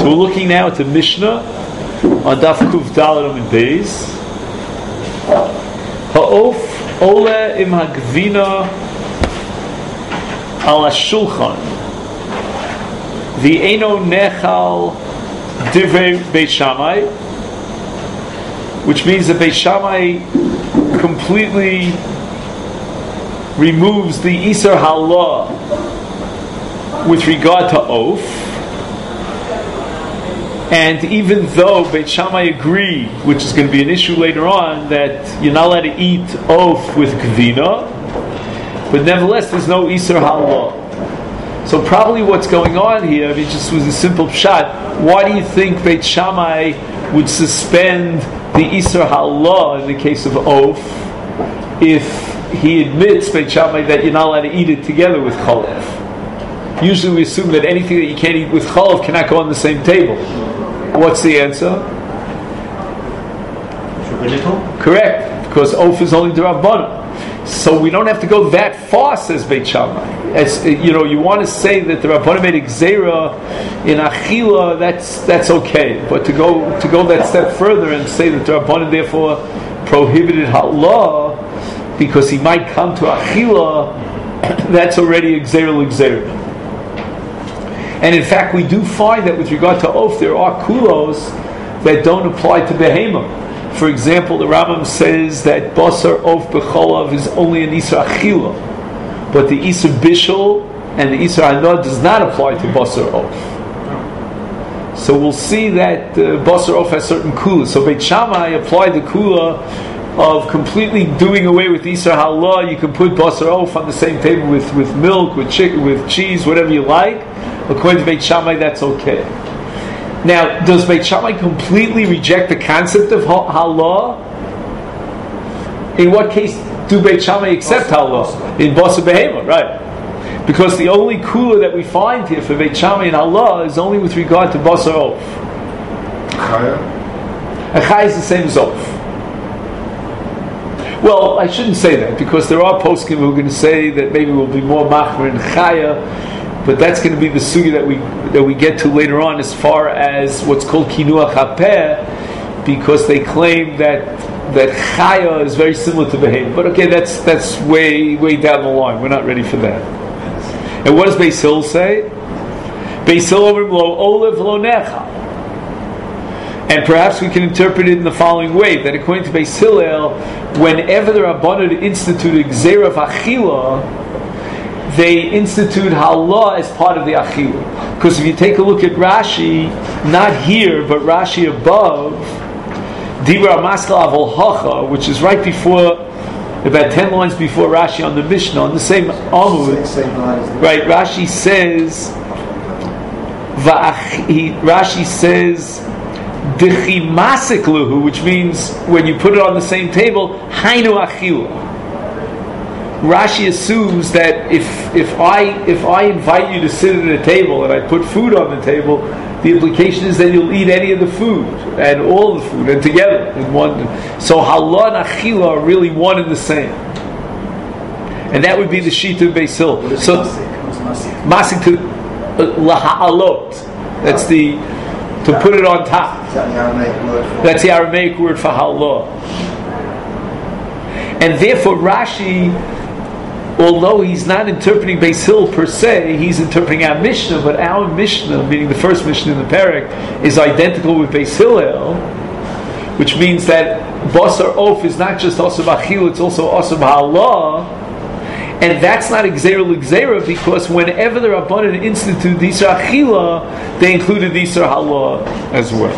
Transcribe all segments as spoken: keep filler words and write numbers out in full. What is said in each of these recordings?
So we're looking now at the Mishnah on Daf Kuf Dalet and Beis. Ha'of ole im hagvina al hashulchan v'eino nechal divrei Beit Shammai, which means that Beit Shammai completely removes the Isur Halah with regard to oaf. And even though Beit Shammai agree, which is going to be an issue later on, that you're not allowed to eat oaf with gvina, but nevertheless there's no Isur Halah. So probably what's going on here, I mean, just was a simple shot. Why do you think Beit Shammai would suspend the Isur Halah in the case of oaf if he admits, Beit Shammai, that you're not allowed to eat it together with cholov? Usually we assume that anything that you can't eat with cholov cannot go on the same table. What's the answer? Correct, because oaf is only d'Rabbanan. So we don't have to go that far, says Beit Shammai. As you know, you want to say that the Rabbanan made a gzeira in achila, that's that's okay. But to go to go that step further and say that the Rabbanan therefore prohibited halah because he might come to achila, that's already a gzeira l'gzeira. And in fact, we do find that with regard to oaf, there are kulos that don't apply to behema. For example, the Rambam says that basar oaf b'cholav is only an isur achila, but the isur bishul and the isur hanah does not apply to basar oaf. So we'll see that uh, basar oaf has certain kulas. So Beit Shammai applied the kula of completely doing away with isur halah. You can put basar oaf on the same table with, with milk, with chicken, with cheese, whatever you like. According to Beit Shammai, that's okay. Now, does Beit Shammai completely reject the concept of halah? In what case do Beit Shammai accept halah? In Basar Behema, right? Because the only kula that we find here for Beit Shammai and halah is only with regard to Basar Oaf. Chaya? And Chaya is the same as Oaf. Well, I shouldn't say that, because there are poskim who are going to say that maybe we'll be more machmer in Chaya, but that's going to be the sugi that we that we get to later on as far as what's called kinuach hapeh, because they claim that that chaya is very similar to behem. But okay, that's that's way way down the line. We're not ready for that. And what does Beis Hillel say? Beis Hillel over lo olev lo necha. And perhaps we can interpret it in the following way: that according to Beis Hillel, whenever the Rabbanan instituted gzeira of achila, they institute halah as part of the achila. Because if you take a look at Rashi, not here, but Rashi above, Dibra Maskal Avol Hacha, which is right before, about ten lines before Rashi on the Mishnah, on the same Amud, right, Rashi says, Rashi says, Dechimasik Luhu, which means when you put it on the same table, Hainu Achila. Rashi assumes that if if I if I invite you to sit at a table and I put food on the table, the implication is that you'll eat any of the food and all the food and together in one. So halah and achila are really one and the same, and that would be the shita of Beis Hillel. So masik to laha'alot. That's the to put it on top. That's the Aramaic word for halah, and therefore Rashi, although he's not interpreting Beis Hillel per se, he's interpreting our Mishnah, but our Mishnah, meaning the first Mishnah in the Perek, is identical with Beis Hillel, which means that Basar Oaf is not just Asur B'Achila, it's also Asur B'Halah, and that's not Gzeira L'Gzeira, because whenever the Rabbanan instituted Isur Achila, they included Isur Halah as well.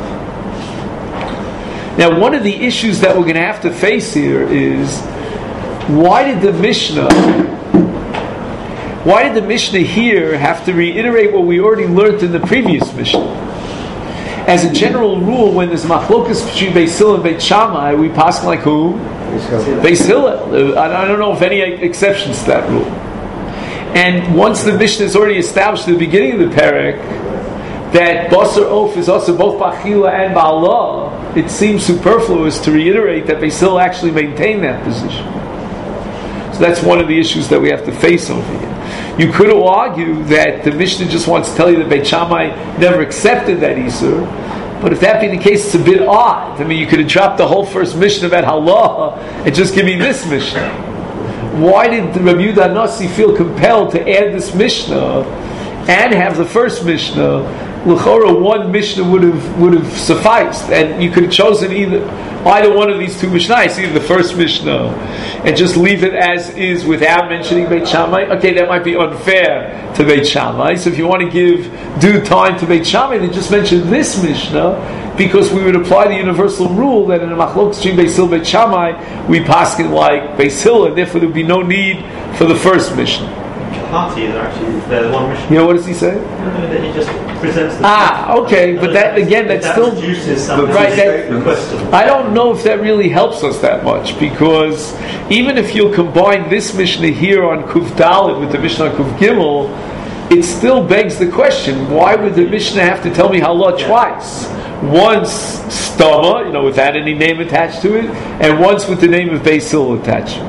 Now, one of the issues that we're going to have to face here is, Why did the Mishnah Why did the Mishnah here have to reiterate what we already learned in the previous Mishnah? As a general rule, when there's machlokas between Beis Hillel and Beit Shammai, we pass like who? Beis Hillel. I don't know of any exceptions to that rule. And once the Mishnah is already established at the beginning of the Perek that Basar Oaf is also both B'Achila and Ba'alah, it seems superfluous to reiterate that Beis Hillel actually maintained that position. That's one of the issues that we have to face over here. You could argue that the Mishnah just wants to tell you that Beit Shammai never accepted that Isur. But if that be the case, it's a bit odd. I mean, you could have dropped the whole first Mishnah about Halacha and just give me this Mishnah. Why did Rabbi Yehuda Nasi feel compelled to add this Mishnah and have the first Mishnah? L'chora, one Mishnah would have would have sufficed, and you could have chosen either either one of these two Mishnahs, either the first Mishnah, and just leave it as is without mentioning Beit Shammai. Okay, that might be unfair to Beit Shammai. So if you want to give due time to Beit Shammai, then just mention this Mishnah, because we would apply the universal rule that in a machlok between Beis Hillel and Beit Shammai, we paskin like Beis Hillel, and therefore there would be no need for the first Mishnah. Kahati is actually the one Mishnah. You know, what does he say? No, no, that he just presents the Ah, okay, but that again, that's that still reduces some right. That, the question. I don't know if that really helps us that much, because even if you'll combine this Mishnah here on Kuf Dalet with the Mishnah on Kuf Gimel, it still begs the question: why would the Mishnah have to tell me Halah twice? Once Stama, you know, without any name attached to it, and once with the name of Beis Hillel attached.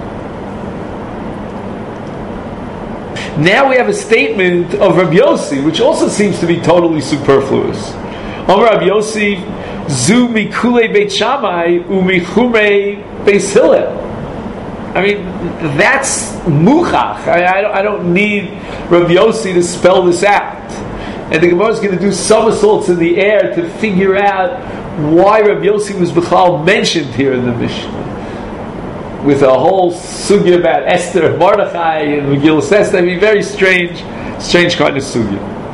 Now we have a statement of Rabbi Yossi, which also seems to be totally superfluous. Amar Rabbi Yossi, Zu mikule Beit Shammai umichumei Beis Hillel. I mean, that's muchach. I, I, don't, I don't need Rabbi Yossi to spell this out. And the Gemara is going to do somersaults in the air to figure out why Rabbi Yossi was b'chlal mentioned here in the Mishnah, with a whole sugya about Esther and Mordechai and Megillah Esther. I mean, very strange, strange kind of sugya.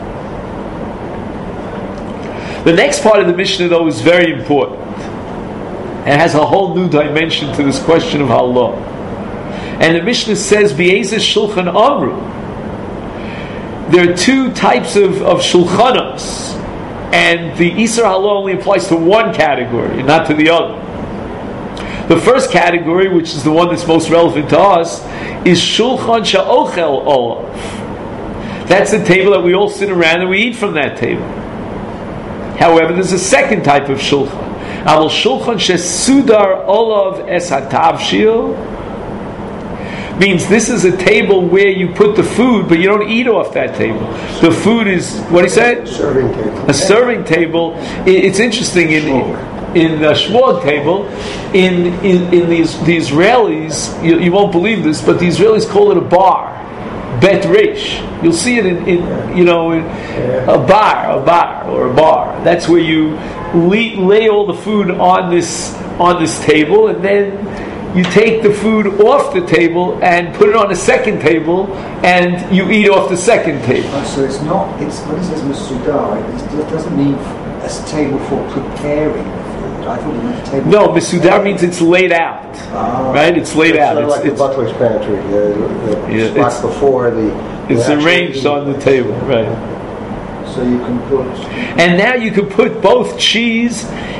The next part of the Mishnah, though, is very important. It has a whole new dimension to this question of Halah. And the Mishnah says, B'ezeh Shulchan Amru. There are two types of, of Shulchanos, and the Isur Halah only applies to one category, not to the other. The first category, which is the one that's most relevant to us, is Shulchan Sha'ochel Olav. That's the table that we all sit around and we eat from that table. However, there's a second type of Shulchan. Aval Shulchan Shesudar Olav Es HaTavshil means this is a table where you put the food, but you don't eat off that table. The food is, what do you say? Serving table. A serving table. It's interesting in... in the Shmuel table, in, in in these the Israelis, you, you won't believe this, but the Israelis call it a bar, bet reish. You'll see it in, in you know in a bar, a bar or a bar. That's where you lay, lay all the food on this on this table, and then you take the food off the table and put it on a second table, and you eat off the second table. Oh, so it's not. It's when it says Masudar, it doesn't mean a table for preparing. I thought it meant table. No, Misudar means it's laid out. Ah. Right? It's laid It's out. sort of It's, like it's, the butler's pantry, the, the Yeah, spot it's- before the... it's the actual arranged eating on the place. table, right? So you can put. And now you can put both cheese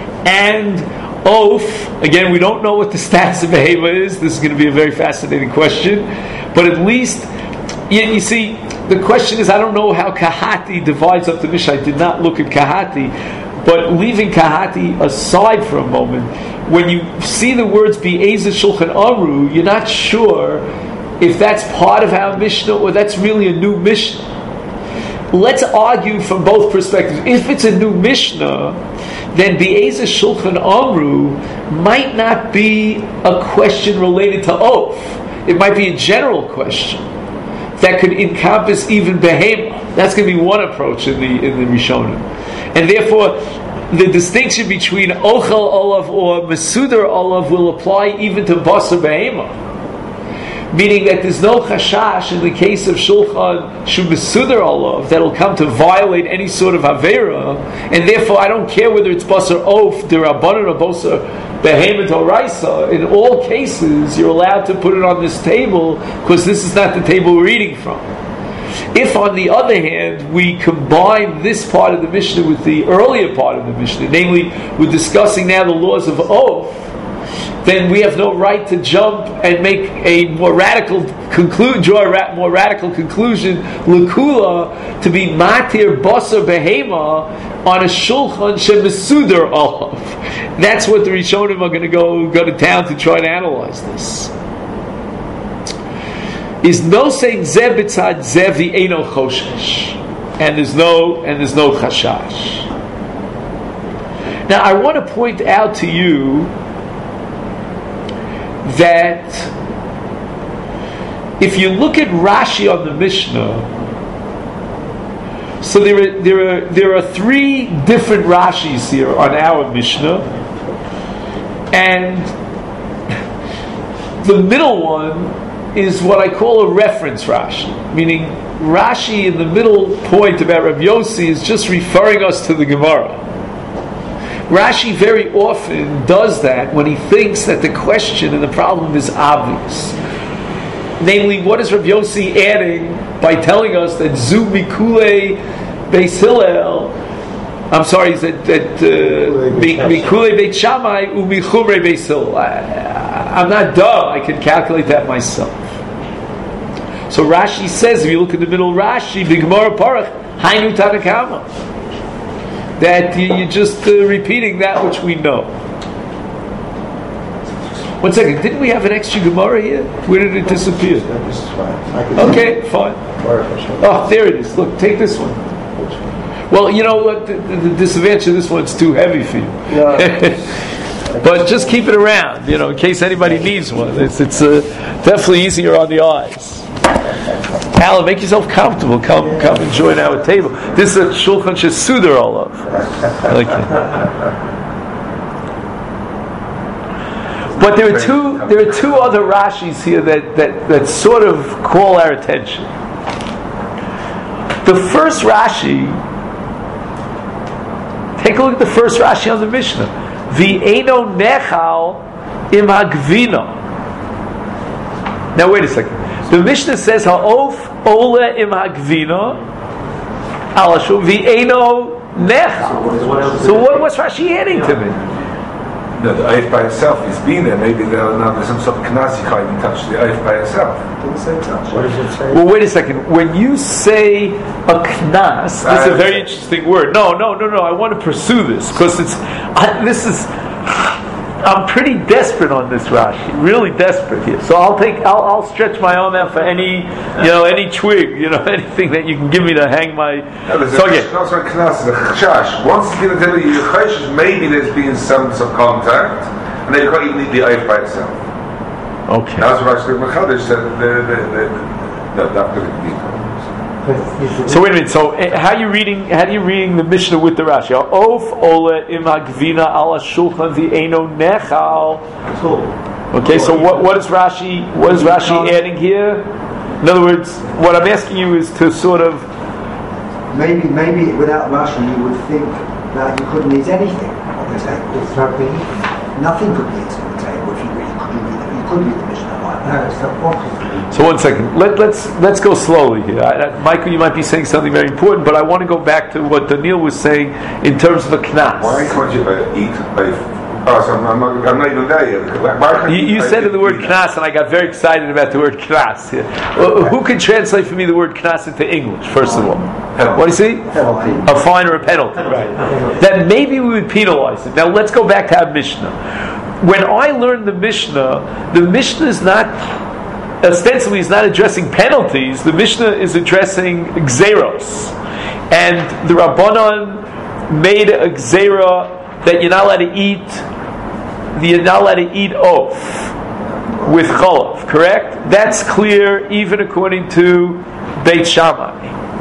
and oaf. Again, we don't know what the status of behema is. This is going to be a very fascinating question. But at least, you, you see, the question is, I don't know how Kahati divides up the Mishnah. I did not look at Kahati. But leaving Kahati aside for a moment, when you see the words B'ezeh Shulchan Amru, you're not sure if that's part of our Mishnah or that's really a new Mishnah. Let's argue from both perspectives. If it's a new Mishnah, then B'ezeh Shulchan Amru might not be a question related to oath. It might be a general question that could encompass even behema. That's going to be one approach in the in the Rishonim. And therefore, the distinction between ochel olav or mesudar olav will apply even to basar behema. Meaning that there's no chashash in the case of shulchan shu mesudar olav that'll come to violate any sort of avera, and therefore I don't care whether it's basar oaf, derabanan, or basar behema d'oraisa. In all cases, you're allowed to put it on this table because this is not the table we're eating from. If, on the other hand, we combine this part of the Mishnah with the earlier part of the Mishnah, namely, we're discussing now the laws of oath, then we have no right to jump and make a more radical conclusion, draw a ra- more radical conclusion, l'kula, to be matir basar behema on a shulchan shemesudar olav. That's what the Rishonim are going to go go to town to try to analyze this. is no saying zeh b'tzad zeh v'eino choshesh, and there's no and there's no chashash. Now I want to point out to you that if you look at Rashi on the Mishnah, so there are there are there are three different Rashis here on our Mishnah, and the middle one is what I call a reference Rashi, meaning Rashi in the middle point about Rav Yossi is just referring us to the Gemara. Rashi very often does that when he thinks that the question and the problem is obvious. Namely, what is Rav Yossi adding by telling us that Zu Mikule Beis Hillel, I'm sorry, that that Mikule Beit Shammai U Michumrei Beis Hillel. I'm not dumb. I can calculate that myself. So Rashi says, if you look at the middle Rashi, B'Gemara Parach Hainu Tanakama, that you're just uh, repeating that which we know. One second, didn't we have an extra Gemara here? Where did it disappear? Okay, fine. Oh, there it is. Look, take this one. Well, you know what? The, the, the disadvantage of this one's too heavy for you. But just keep it around, you know, in case anybody needs one. It's, it's uh, definitely easier on the eyes. Alan, make yourself comfortable. Come, come and join our table. This is a Shulchan Shesudar Olav. Okay. But there are two. There are two other Rashis here that, that, that sort of call our attention. The first Rashi. Take a look at the first Rashi on the Mishnah. V'eino nechal im hagvino. Now wait a second. The Mishnah says ha'of ole im hagvino alashu v'eino nechal. So what, what's Rashi adding to me? No, the oif by itself is being there. Maybe there now there's some sort of knas you can't even touch the oif by itself. Didn't say touch. What does it say? Well, wait a second. When you say a knas, this is a very interesting word. No, no, no, no. I want to pursue this because it's I, this is. I'm pretty desperate on this Rashi, really desperate here. So I'll take, I'll, I'll stretch my arm out for any, you know, any twig, you know, anything that you can give me to hang my. No, there's so a knas or knas, the chashash. Once it's going to tell you your chashash, maybe there's been some some contact, and then you can't even eat the oif by itself. Okay. That's what Rashi Mechadish said. The the the no, that could be. So wait a minute. So uh, how are you reading? How are you reading the Mishnah with the Rashi? Of ole im hagvina ala shulchan v'eino nechal. Okay. So what what is Rashi? What is Rashi adding here? In other words, what I'm asking you is to sort of Maybe, maybe without Rashi you would think that you couldn't eat anything on the table. It's not being eaten. Nothing could be eaten on the table if you really couldn't read it. You could read the Mishnah like that. No, it's not possible. So one second. Let, let's let's go slowly here. I, I, Michael, you might be saying something very important, but I want to go back to what Daniel was saying in terms of a knas. Why can't you uh, eat oif? Oh, so I'm, I'm, not, I'm not even there yet. Why can't You, you eat said oif the word eat? knas, and I got very excited about the word knas here. Well, who can translate for me the word knas into English? First of all, Penalty. what do you see? Penalty. A fine or a penalty, right? That maybe we would penalize it. Now let's go back to our Mishnah. When I learned the Mishnah, the Mishnah is not ostensibly is not addressing penalties. The Mishnah is addressing gzeros, and the Rabbanon made a gzera that you're not allowed to eat. You're not allowed to eat oaf with cholav. Correct? That's clear, even according to Beit Shammai.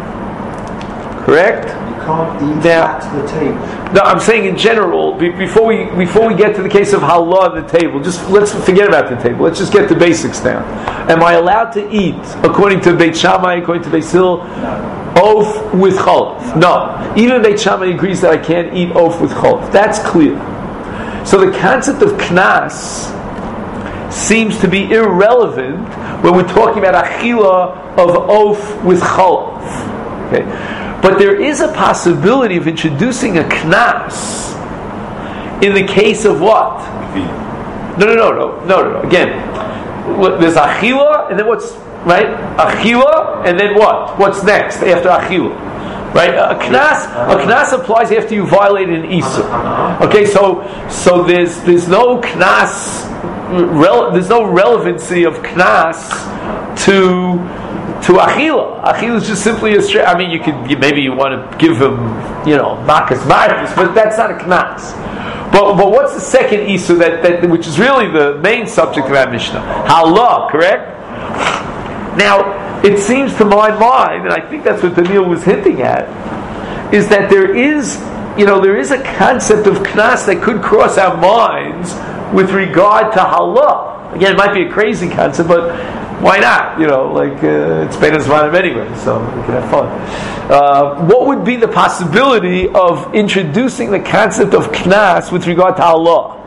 Correct? You can't eat Now- at the table. No, I'm saying in general. Be, before we before we get to the case of halal on the table, just let's forget about the table. Let's just get the basics down. Am I allowed to eat, according to Beit Shammai, according to Beit Hillel, oaf with cholav? No. Even Beit Shammai agrees that I can't eat oaf with cholav. That's clear. So the concept of knas seems to be irrelevant when we're talking about achila of oaf with cholav. Okay. But there is a possibility of introducing a knas in the case of what? No, no, no, no, no, no, no. Again, there's achila, and then what's right? Achila, and then what? What's next after achila? Right? A knas, a knas applies after you violate an isur. Okay, so so there's there's no knas, rel, there's no relevancy of knas to to achila. Achila is just simply a straight. I mean, you could you, maybe you want to give him, you know, makas marcus, but that's not a knas. But but what's the second isur that, that which is really the main subject of our Mishnah? Halah, correct? Now it seems to my mind, and I think that's what Daniel was hinting at, is that there is, you know, there is a concept of knas that could cross our minds with regard to halah. Again, it might be a crazy concept, but why not? You know, like uh, it's Bein Hazmanim anyway, so we can have fun. Uh, what would be the possibility of introducing the concept of knas with regard to halah?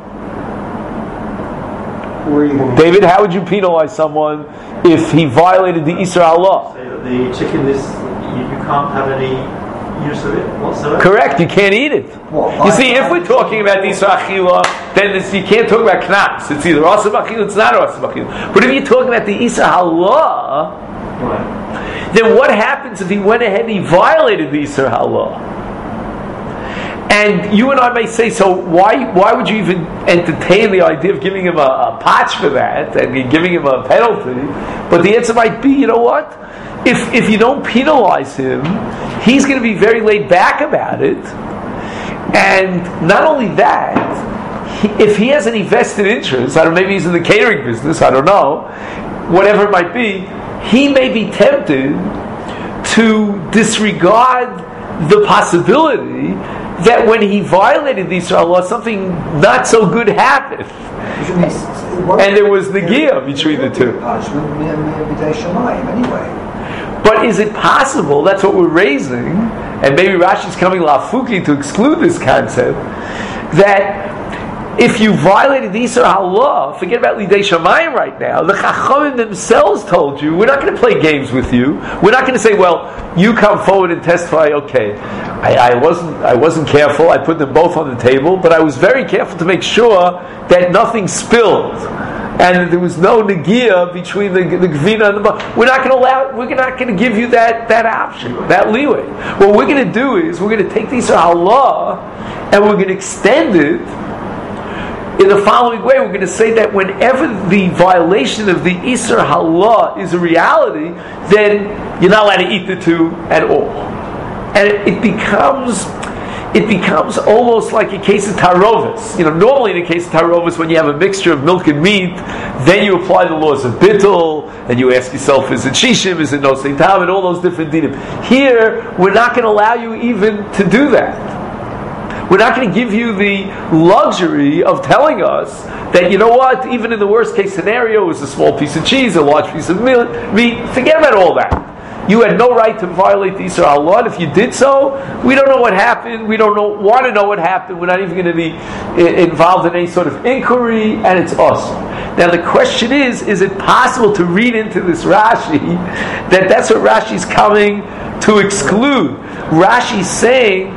David, how would you penalize someone if he violated the Isra Allah? Say that the chicken is, you, you can't have any use of it whatsoever. Correct, you can't eat it. Well, you see, if we're talking about the Isra Achila, then this, you can't talk about knas. It's either Asab Achila, it's not Asab Achila. But if you're talking about the Isra Allah, Right. then what happens if he went ahead and he violated the Isra Allah? And you and I may say, so why why would you even entertain the idea of giving him a, a patch for that and giving him a penalty? But the answer might be, you know what? If if you don't penalize him, he's going to be very laid back about it. And not only that, he, if he has any vested interest, I don't know, maybe he's in the catering business, I don't know, whatever it might be, he may be tempted to disregard the possibility that when he violated the Yisrael law, something not so good happened. And there was the Giyah between the two. But is it possible, that's what we're raising, and maybe Rashi's coming lafuki to exclude this concept, that if you violated the Yisrael Allah, forget about Lidei Shamayim right now, the Chachamim themselves told you, we're not going to play games with you. We're not going to say, well, you come forward and testify, okay, I, I wasn't I wasn't careful, I put them both on the table, but I was very careful to make sure that nothing spilled. And that there was no negia between the, the Gvina and the Bar. We're not going to allow, we're not going to give you that, that option, that leeway. What we're going to do is, we're going to take the Yisrael Allah, and we're going to extend it in the following way. We're going to say that whenever the violation of the Isser Halah is a reality, then you're not allowed to eat the two at all. And it, it becomes it becomes almost like a case of tarovis. You know, normally in a case of tarovis, when you have a mixture of milk and meat, then you apply the laws of bittul, and you ask yourself, is it shishim, is it nosei tam, and all those different dinim. Here, we're not going to allow you even to do that. We're not going to give you the luxury of telling us that, you know what, even in the worst case scenario, it was a small piece of cheese, a large piece of meat. Forget about all that. You had no right to violate the Yisrael Allah. If you did so, we don't know what happened. We don't know, want to know what happened. We're not even going to be involved in any sort of inquiry, and it's awesome. Now the question is, is it possible to read into this Rashi that that's what Rashi's coming to exclude? Rashi's saying,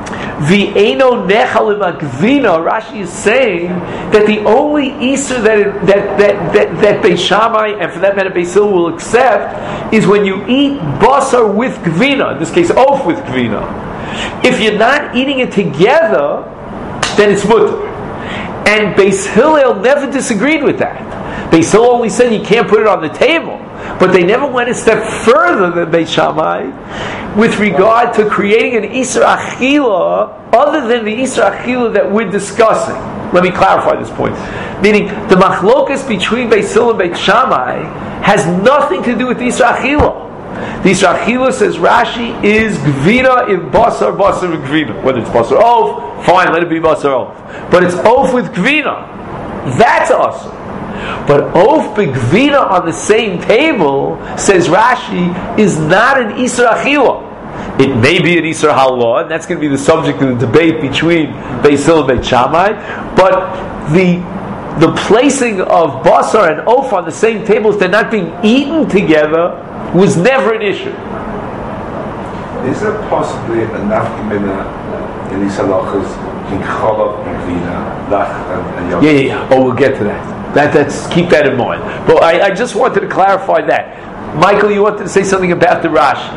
V'eino nechal imagvina. Rashi is saying that the only Easter that it, that that that, that Beis Shammai and for that matter Beis Hillel will accept is when you eat basar with gvina. In this case, oaf with gvina. If you're not eating it together, then it's mutter. And Beis Hillel never disagreed with that. Beis Hillel only said you can't put it on the table. But they never went a step further than Beis Shammai with regard to creating an Isra Achila other than the Isra Achila that we're discussing. Let me clarify this point. Meaning, the machlokas between Beis Hillel and Beis Shammai has nothing to do with the Isra Achila. The Isra Achila, says Rashi, is Gvina in Basar, Basar and Gvina. Whether it's Basar Oaf, fine, let it be Basar Oaf. But it's Oaf with Gvina. That's awesome. But Oaf B'Gvina on the same table, says Rashi, is not an Isra Achila. It may be an Isra Halah, and that's going to be the subject of the debate between Beis Hillel and Beis Shammai. But the the placing of Basar and Oaf on the same tables, they're not being eaten together, was never an issue. Is there possibly a nafkamina in these halachas in Cholav and Gvina, Lach and Yom? Yeah, yeah, yeah. Oh, we'll get to that. That, that's keep that in mind. But I, I just wanted to clarify that. Michael, you wanted to say something about the Rashi.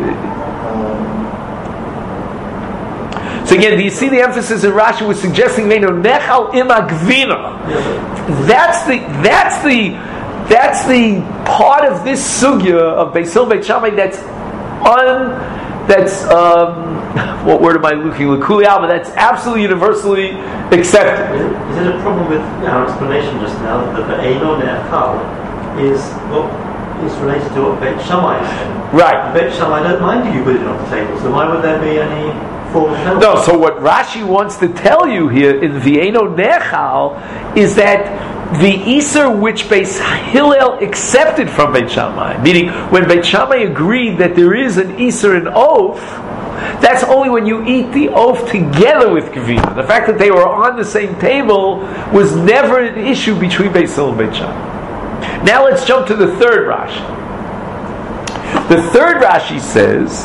So again, do you see the emphasis in Rashi was suggesting Veinu nechal ima gvina? That's the that's the that's the part of this sugya of Beis Hillel Beit Shammai that's un, that's um, what word am I looking? L'kuli alma. That's absolutely universally accepted. Is it, is it a problem with our explanation just now that the Eino Ne'achal is what is related to what Beit Shammai is saying? Right. Beit Shammai don't mind if you put it on the table, so why would there be any form of penalty? No, so what Rashi wants to tell you here in V'eino Nechal is that the Iser which Beis Hillel accepted from Beit Shammai, meaning when Beit Shammai agreed that there is an Iser in Oaf, that's only when you eat the Oaf together with Gevina. The fact that they were on the same table was never an issue between Beis Hillel and Beit Shammai. Now let's jump to the third Rashi. The third Rashi says,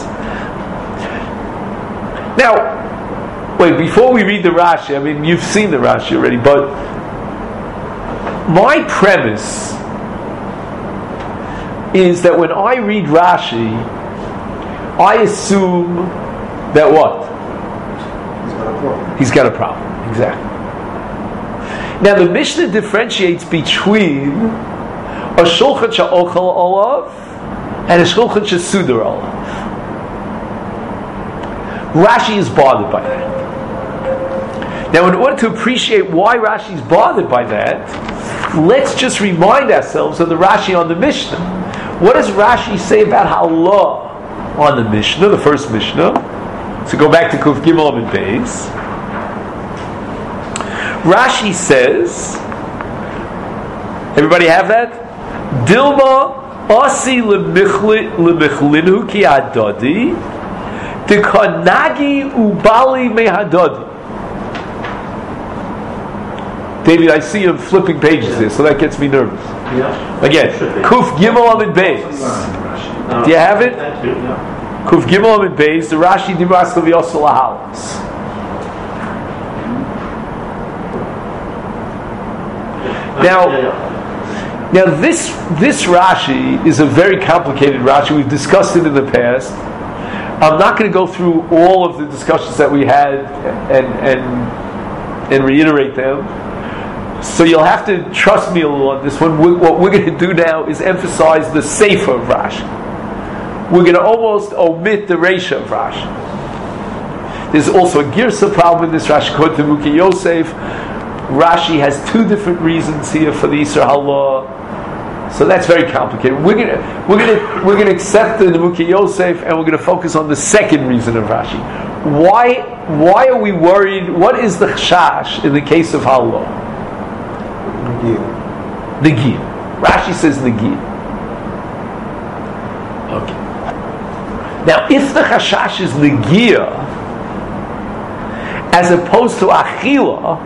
now, wait, before we read the Rashi, I mean, you've seen the Rashi already, but my premise is that when I read Rashi, I assume that what? He's got a problem. He's got a problem. Exactly. Now, the Mishnah differentiates between a shulchan she'ochel olav and a shulchan she'sudar olav. Rashi is bothered by that. Now, in order to appreciate why Rashi is bothered by that, let's just remind ourselves of the Rashi on the Mishnah. What does Rashi say about Halah on the Mishnah, the first Mishnah? So go back to Kuf Gimel Amud Beis. Rashi says, everybody have that? Dilma asi lemichlinu ki adodi Dekanagi ubali mehadodi. David, I see you flipping pages here, so that gets me nervous. Yeah. Again, Kuf Gimel Amud Beis. Do you have it? Kuf Gimel Amud Beis. The Rashi Dibras Leviosel Lahalas. Now, now this this Rashi is a very complicated Rashi. We've discussed it in the past. I'm not going to go through all of the discussions that we had and and and reiterate them. So you'll have to trust me a little on this one. We, what we're going to do now is emphasize the Sefer of Rashi. We're going to almost omit the Reisha of Rashi. There's also a Girsa problem in this Rashi called Temuki Yosef. Rashi has two different reasons here for the Yisra Halah. So that's very complicated. We're gonna we're gonna we're gonna accept the Nemuki Yosef, and we're gonna focus on the second reason of Rashi. Why why are we worried? What is the chashash in the case of Halah? Negir. Rashi says Negir. Okay. Now, if the chashash is Negir as opposed to Achila,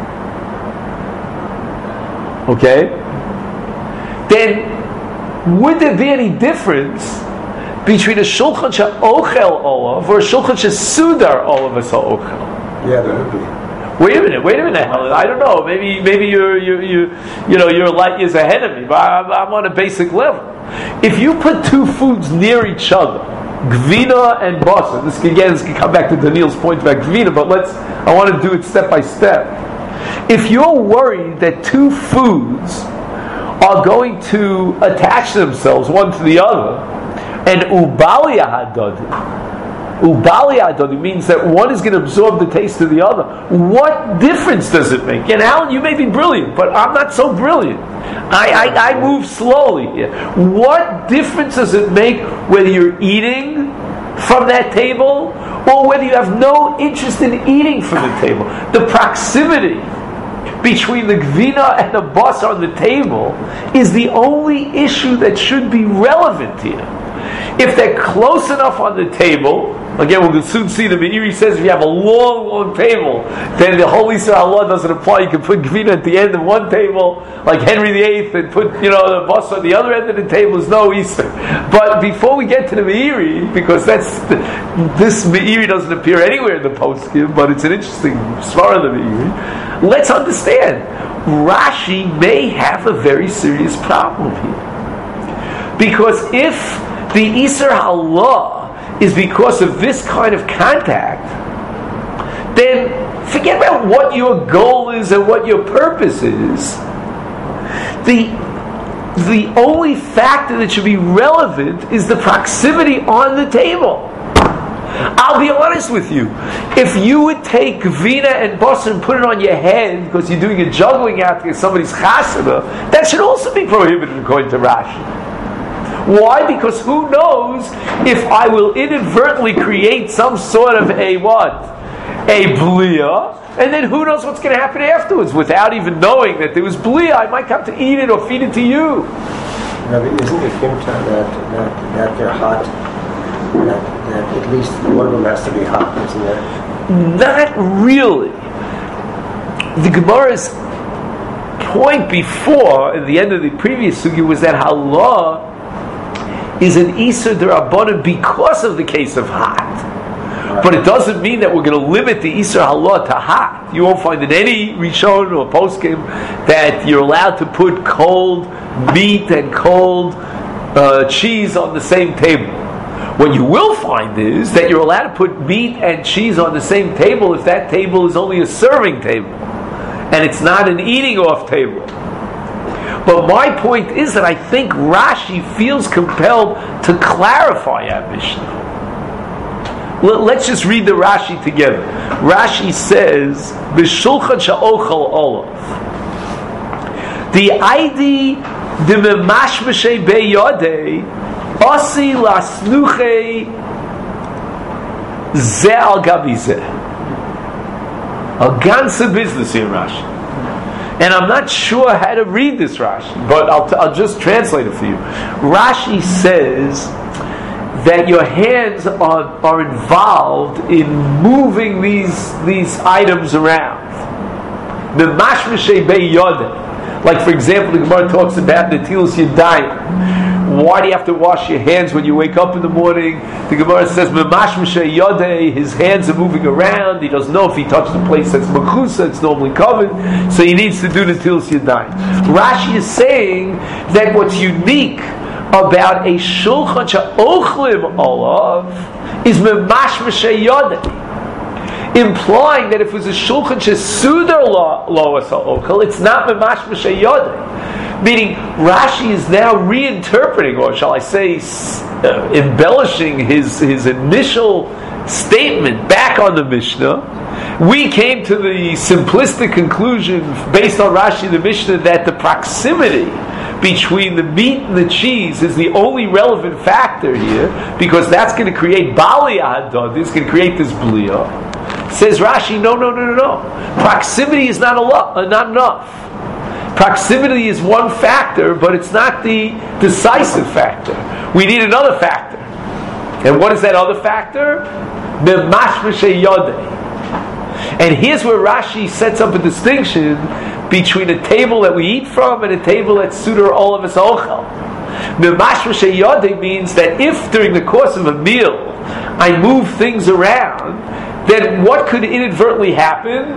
okay, then would there be any difference between a shulchan she'ochel olav or a shulchan she'sudar olav as ha'ochel? Yeah, there would be. Wait a minute, wait a minute. I don't know. Maybe, maybe you're, you, you, you know, you're light years ahead of me. But I'm, I'm on a basic level. If you put two foods near each other, gvina and basar. This again, this can come back to Daniel's point about gvina, but let's. I want to do it step by step. If you're worried that two foods are going to attach themselves one to the other, and ubali hadadi, ubali hadadi means that one is going to absorb the taste of the other. What difference does it make? And Alan, you may be brilliant, but I'm not so brilliant. I, I, I move slowly here. What difference does it make whether you're eating from that table or whether you have no interest in eating from the table? The proximity between the gvina and the basar on the table is the only issue that should be relevant here. If they're close enough on the table, again we'll soon see the Meiri says if you have a long, long table, then the whole Yisra Allah doesn't apply. You can put gvina at the end of one table, like Henry the Eighth, and put you know the basar at the other end of the table. Is no Yisra. But before we get to the Meiri, because that's the, this Meiri doesn't appear anywhere in the poskim, but it's an interesting svara of the Meiri. Let's understand, Rashi may have a very serious problem here. Because if the Isser Halah is because of this kind of contact, then forget about what your goal is and what your purpose is. The the only factor that should be relevant is the proximity on the table. I'll be honest with you. If you would take vina and basar and put it on your head because you're doing a juggling act against somebody's chasana, that should also be prohibited according to Rashi. Why? Because who knows if I will inadvertently create some sort of a what? A blia, and then who knows what's going to happen afterwards without even knowing that there was blia. I might come to eat it or feed it to you. Rabbi, isn't it himta that, that, that they're hot? That, that at least one of them has to be hot, isn't it? Not really. The Gemara's point before, at the end of the previous sugi, was that halah is an Isur D'Rabbanan because of the case of hot. Right. But it doesn't mean that we're going to limit the Isur halah to hot. You won't find in any Rishon or Poskim that you're allowed to put cold meat and cold uh, cheese on the same table. What you will find is that you're allowed to put meat and cheese on the same table if that table is only a serving table and it's not an eating off table. But my point is that I think Rashi feels compelled to clarify our Mishnah. Let's just read the Rashi together. Rashi says, "B'shulchan sha'ochal olav." The ID the memashmeshei beyodei asi lasnuchei ze al gabi ze. A ganze business here, Rashi. And I'm not sure how to read this Rashi, but I'll, t- I'll just translate it for you. Rashi says that your hands are, are involved in moving these, these items around. Like, for example, the Gemara talks about Netilas Yadayim. Why do you have to wash your hands when you wake up in the morning? The Gemara says, his hands are moving around. He doesn't know if he touched a place that's mechusa, it's normally covered. So he needs to do Netilas Yadayim. Rashi is saying that what's unique about a shulchan she'ochlim olav is memashmeshei yodei, implying that if it was a shulchan she'sudar lo asal it's not memashmeshei yodei. Meaning, Rashi is now reinterpreting, or shall I say, uh, embellishing his his initial statement back on the Mishnah. We came to the simplistic conclusion, based on Rashi and the Mishnah, that the proximity between the meat and the cheese is the only relevant factor here, because that's going to create bali ahadad, it's going to create this blia. Says Rashi, no, no, no, no, no. Proximity is not a lo- uh, not enough. Proximity is one factor, but it's not the decisive factor. We need another factor. And what is that other factor? Memashmeshei yodei. And here's where Rashi sets up a distinction between a table that we eat from and a table that's sudar olav esochel. Memashmeshei yodei means that if during the course of a meal I move things around, then what could inadvertently happen?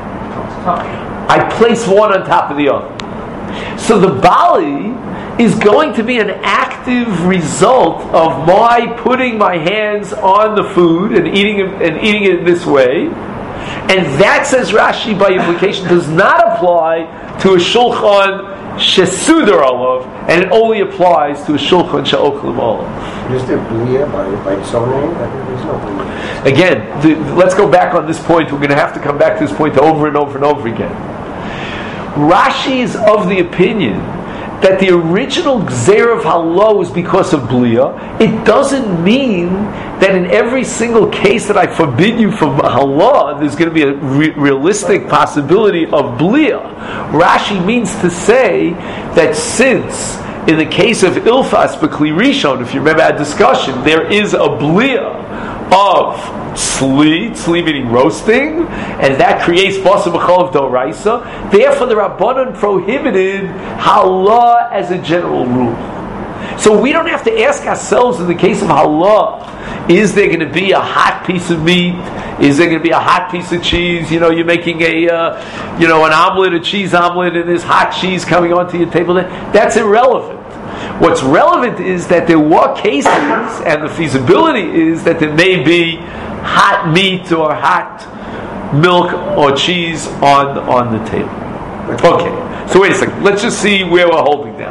I place one on top of the other. So the Bali is going to be an active result of my putting my hands on the food and eating it, and eating it this way. And that, says Rashi, by implication, does not apply to a shulchan shesudar olav, and it only applies to a shulchan she'ochlim olav. Is there blia by, by its own name? There's no blia. Again, the, let's go back on this point. We're going to have to come back to this point over and over and over again. Rashi is of the opinion that the original gzeira of halah was because of blia. It doesn't mean that in every single case that I forbid you from halah, there's going to be a re- realistic possibility of blia. Rashi means to say that since in the case of ilfas b'kli rishon, if you remember our discussion, there is a blia of tzli, tzli meaning roasting, and that creates basar b'chol of doraisa. Therefore, the Rabbanan prohibited halah as a general rule. So we don't have to ask ourselves in the case of halah, is there going to be a hot piece of meat? Is there going to be a hot piece of cheese? You know, you're making a, uh, you know, an omelet, a cheese omelet, and there's hot cheese coming onto your table. That's irrelevant. What's relevant is that there were cases, and the feasibility is that there may be hot meat or hot milk or cheese on, on the table. Okay, so wait a second. Let's just see where we're holding now.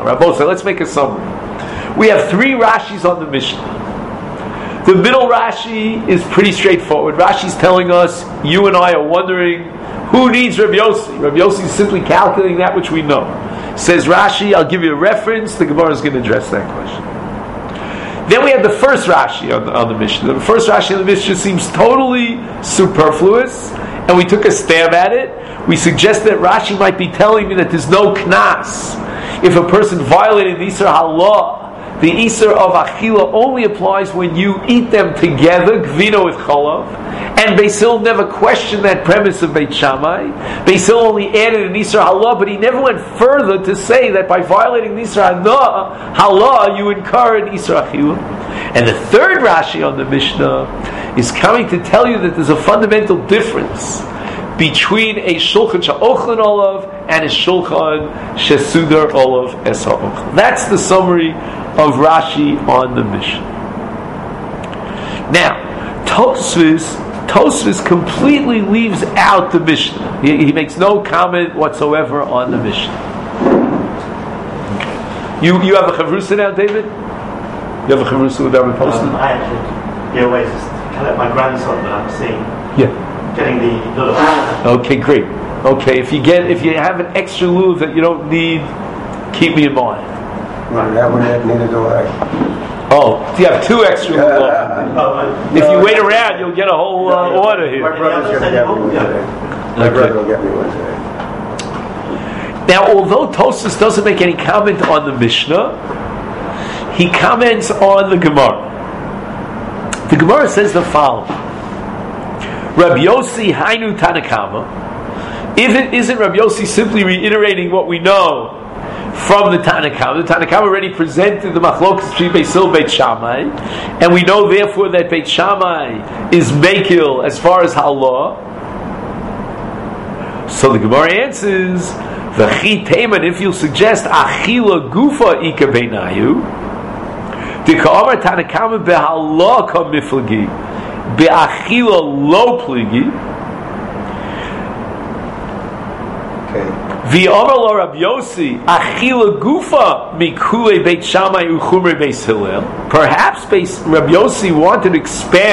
now. Rabbosai, let's make a summary. We have three Rashis on the Mishnah. The middle Rashi is pretty straightforward. Rashi's telling us, you and I are wondering, who needs Rabbi Yossi? Rabbi Yossi is simply calculating that which we know. Says Rashi, I'll give you a reference, the Gemara is going to address that question. Then we have the first Rashi on the, on the Mishnah. The first Rashi on the Mishnah seems totally superfluous, and we took a stab at it. We suggest that Rashi might be telling me that there's no knas if a person violated the Isser Halah. The Isser of Achila only applies when you eat them together, Gvino with Cholav. And Beis Hillel never questioned that premise of Beit Shammai. Beis Hillel only added an Isser Halah, but he never went further to say that by violating the Isser Halah, you incur an Isser Achila. And the third Rashi on the Mishnah is coming to tell you that there's a fundamental difference between a Shulchan Sha'ochlin Olav and a Shulchan Shesudar Olav Es Ha'ochlin. That's the summary of Rashi on the Mishnah. Now, Tosfos Tosfos completely leaves out the Mishnah. He, he makes no comment whatsoever on the Mishnah. Okay. You you have a chavrusa now, David? You have a chavrusa with Rabbi Poston? Um, I actually, yeah, wait, just collect my grandson that I'm seeing. Yeah. Getting the lulav. Okay, great. Okay, if you get if you have an extra lulav that you don't need, keep me in mind. That one, neither do I. Oh, you have two extra lulav. Oh, If you wait around, you'll get a whole uh, order here. My brother's going to get me one today. My Okay. brother will get me one today. Now, although Tosfos doesn't make any comment on the Mishnah, he comments on the Gemara. The Gemara says the following: Rabbi Yossi Hainu Tanakama. If it isn't Rabbi Yossi simply reiterating what we know from the Tanakama, the Tanakama already presented the Machlokas between Beis Hillel and Beit Shammai, and we know therefore that Beit Shammai is Mekil as far as Halah. So the Gemara answers, V'chi Teiman, if you'll suggest Achila Gufa Ika Beinayu, Dika'amar Tanakama Behalah Ka Miflagi, Be'achila Lo Pligi, V'amar lo Rabbi Yossi, Achila Gufa Mikule Beit Shammai Uchumre Beis Hillel. Perhaps Rabbi Yossi wanted to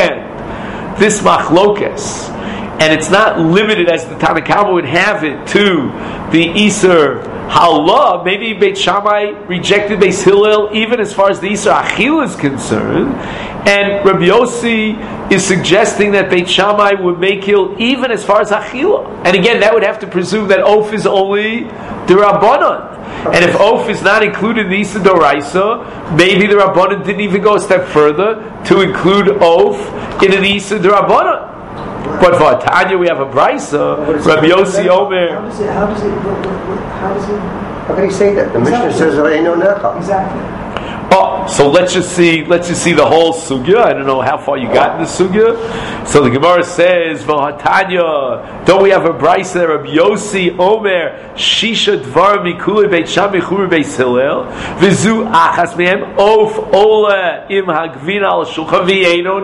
expand this machlokes, and it's not limited as the Tanakhama would have it to the Isser Halah. Maybe Beit Shammai rejected Beis Hillel even as far as the Isser Achila is concerned, and Rabbi Yossi is suggesting that Beit Shammai would make Hillel even as far as Achila. And again, that would have to presume that Oaf is only the Rabbanon. And if Oaf is not included in the Isser Doraisa, maybe the Rabbanon didn't even go a step further to include Oaf in the Isser Dorabanan. But for Tanya, we have a Brisa, Rabbi Yossi Omer. How does it, how does it, how does it, How can he say that? The Mishnah Exactly. says, Eino Necha. exactly. Oh, so let's just see. Let's just see the whole sugya. I don't know how far you got in the sugya. So the Gemara says, "V'hatanya." Don't we have a brayso there? Rabbi Yossi Omer Shisha Dvar Mikule Beit Shammai Chur Beis Hillel V'zu Achas Mehem Of Ola Im Hagvina Al Shulchan V'Eino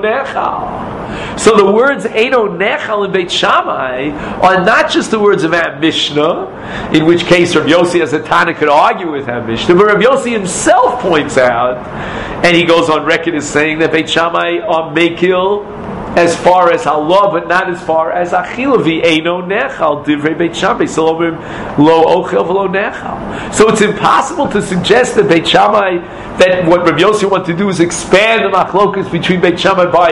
Nechal. So the words Eino Nechal in Beit Shammai are not just the words of our Mishnah, in which case Rabbi Yossi as a Tana could argue with our Mishnah, but Rabbi Yossi himself points out. And he goes on record as saying that Beit Shammai are mekil as far as Allah, but not as far as Achila. V'eino nechal divrei Beit Shammai salomim lo ochel v'lo nechal. So it's impossible to suggest that Beit Shammai, that what Rabbi Yossi wanted to do is expand the machlokas between Beit Shammai by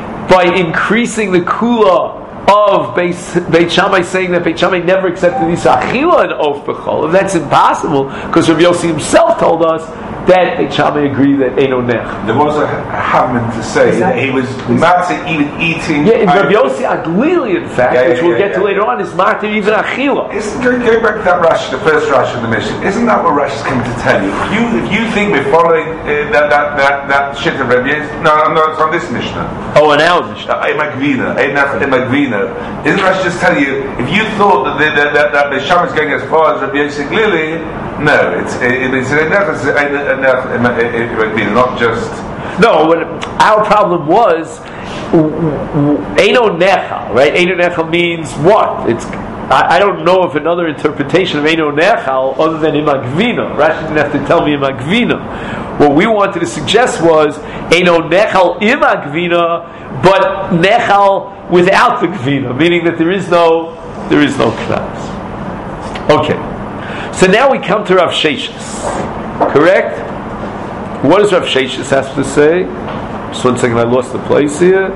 by increasing the kula of Beit, Beit Shammai, saying that Beit Shammai never accepted this Achila and Of B'chol. That's impossible, because Rabbi Yossi himself told us that Beit Shammai agreed that Eino Nech. There was a Haman to say Exactly. that he was matzah even eating. Yeah, in Rabbi Yossi Aglili, in fact, Yeah, yeah, which we'll yeah, get to yeah. later on, is Martin even Achila. Isn't going going back to that Rashi, the first Rashi of the mission? Isn't that what Rashi's coming to tell you? If you if you think we're following uh, that that that that shit of Rabbi Yossi, no, no, it's on this Mishnah. Oh, and our Mishnah. Uh, Emagvina, Emagvina. Isn't Rashi just telling you if you thought that the, that that that Beit Shammai is going as far as Rabbi Yossi Glili? No, it's it, it's enough. It's enough. Not just No, what our problem was Eino Nechal, right? Eino Nechal means what? It's I, I don't know of another interpretation of Eino Nechal other than Imagvina. Rashi didn't have to tell me Imagvina. What we wanted to suggest was Eino Nechal Imagvina, but Nechal without the Gvina, meaning that there is no there is no Knas. Okay. So now we come to Rav Sheshis. Correct? What does Rav Sheshis have to say? Just one second, I lost the place here.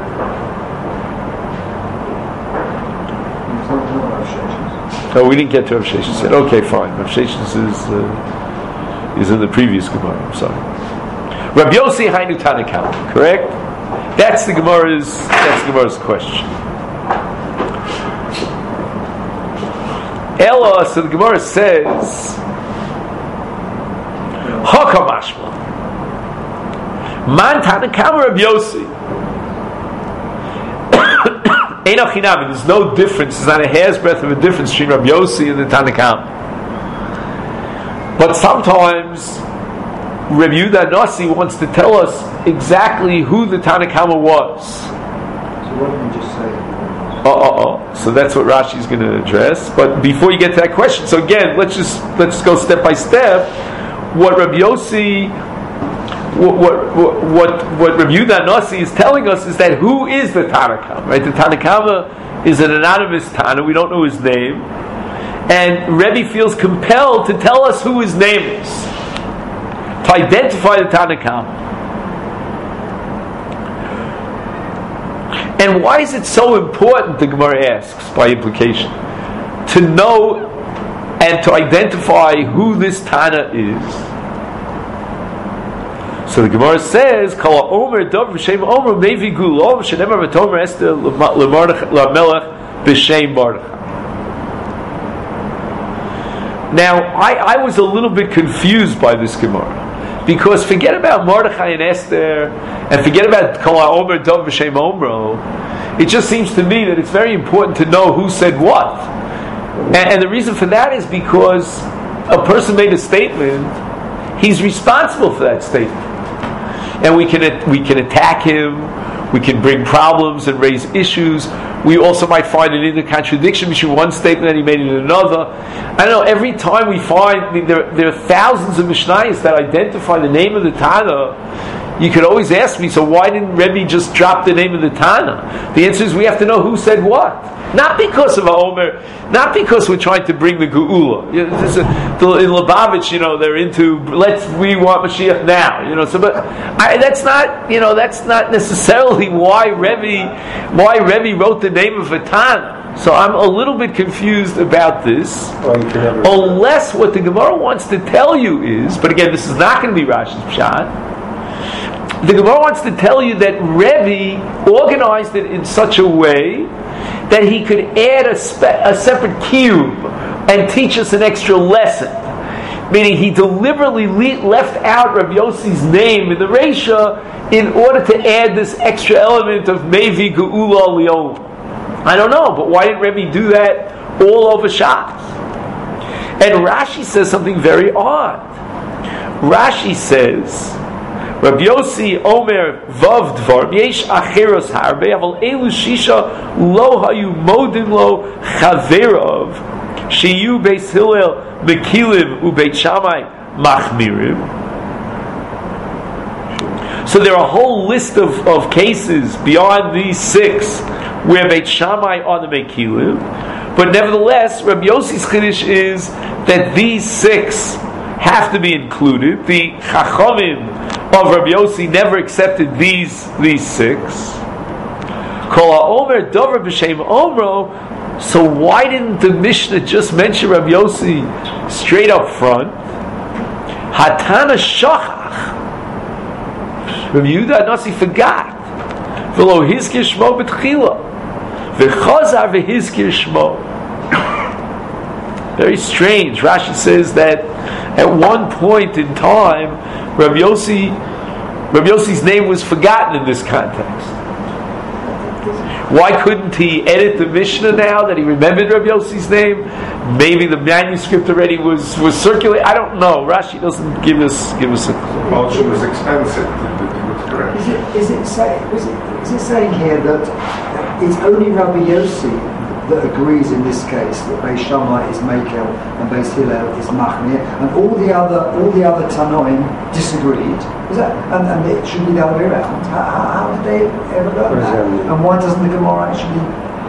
No, we didn't get to Rav Sheshis yet. Okay, fine. Rav Sheshis is uh, is in the previous Gemara. I'm sorry. Rabbi Yossi Hainu Tanakam. Correct? That's the Gemara's. That's the Gemara's question. Ella. So the Gemara says, Hakamashma. Man Tanakam Rabbi Yossi. There's no difference. There's not a hair's breadth of a difference between Rabbi Yossi and the Tanakam. But sometimes Rabbi Yehuda Nasi wants to tell us exactly who the Tanakama was. So what did you just say? Oh, oh, oh. So that's what Rashi is going to address. But before you get to that question, so again, let's just let's go step by step. What Rabbi Yossi What what what what Rabbi Yehuda Nasi is telling us is that who is the Tanakama, right? The Tanakama is an anonymous Tana. We don't know his name, and Rebbe feels compelled to tell us who his name is, to identify the Tanakama. And why is it so important? The Gemara asks, by implication, to know and to identify who this Tana is. So the Gemara says, "Kala Omer Dov B'Shem Omer Mevi Gulov Shenemar V'Tomer Esther LaMelech B'Shem Mordechai." Now, I, I was a little bit confused by this Gemara, because forget about Mordechai and Esther, and forget about Kala Omer Dov B'Shem Omer. It just seems to me that it's very important to know who said what, and, and the reason for that is because a person made a statement. He's responsible for that statement. And we can we can attack him, we can bring problems and raise issues. We also might find an inner contradiction between one statement and he made it another. I don't know, every time we find, I mean, there, there are thousands of Mishnayos that identify the name of the Tana. You could always ask me, so why didn't Rebbe just drop the name of the Tana? The answer is we have to know who said what. Not because of Omer, not because we're trying to bring the Geula. You know, this is a, in Lubavitch, you know, they're into let's we want Mashiach now. You know, so but I, that's not you know that's not necessarily why Rebbe why Rebbe wrote the name of a Tana. So I'm a little bit confused about this. Unless what the Gemara wants to tell you is, but again, this is not going to be Rashi's Pshat. The Gemara wants to tell you that Rebbe organized it in such a way that he could add a, spe- a separate cube and teach us an extra lesson. Meaning he deliberately le- left out Rabbi Yossi's name in the Reisha in order to add this extra element of Mevi Geula Leon. I don't know, but why did Rebbe do that all over Shas? And Rashi says something very odd. Rashi says, Rabbi Yossi Omer Vav Dvar Yesh Acheros Harbe Aval Elu Shisha Lo Hayu Modin Lo Chaverov Shiyu Beis Hillel Mekilim U Beit Shammai Machmirim. So there are a whole list of, of cases beyond these six where Beit Shammai are the Mekilim, but nevertheless Rabbi Yossi's Chiddush is that these six have to be included. The Chachamim of Rabbi Yossi never accepted these these six. Kol ha'omer dover b'shem omro. So why didn't the Mishnah just mention Rabbi Yossi straight up front? Hatana shachach. Rabbi Yehuda Nasi forgot. V'lo hizkir shmo b'tchila. V'chazar v'hizkir shmo. Very strange. Rashi says that at one point in time, Rabbi Yossi, Rabbi Yossi's name was forgotten in this context. Why couldn't he edit the Mishnah now that he remembered Rabbi Yossi's name? Maybe the manuscript already was, was circulated. I don't know. Rashi doesn't give us give us a clue. Culture was expensive. That's correct. Is it is it say is it is it saying here that it's only Rabbi Yossi that agrees in this case that Beis Shammai is Mekel and Beis Hillel is Machmir, and all the other all the other Tanoim disagreed. Is that and, and it should be the other way around? How, how did they ever learn that? And why doesn't the Gemara actually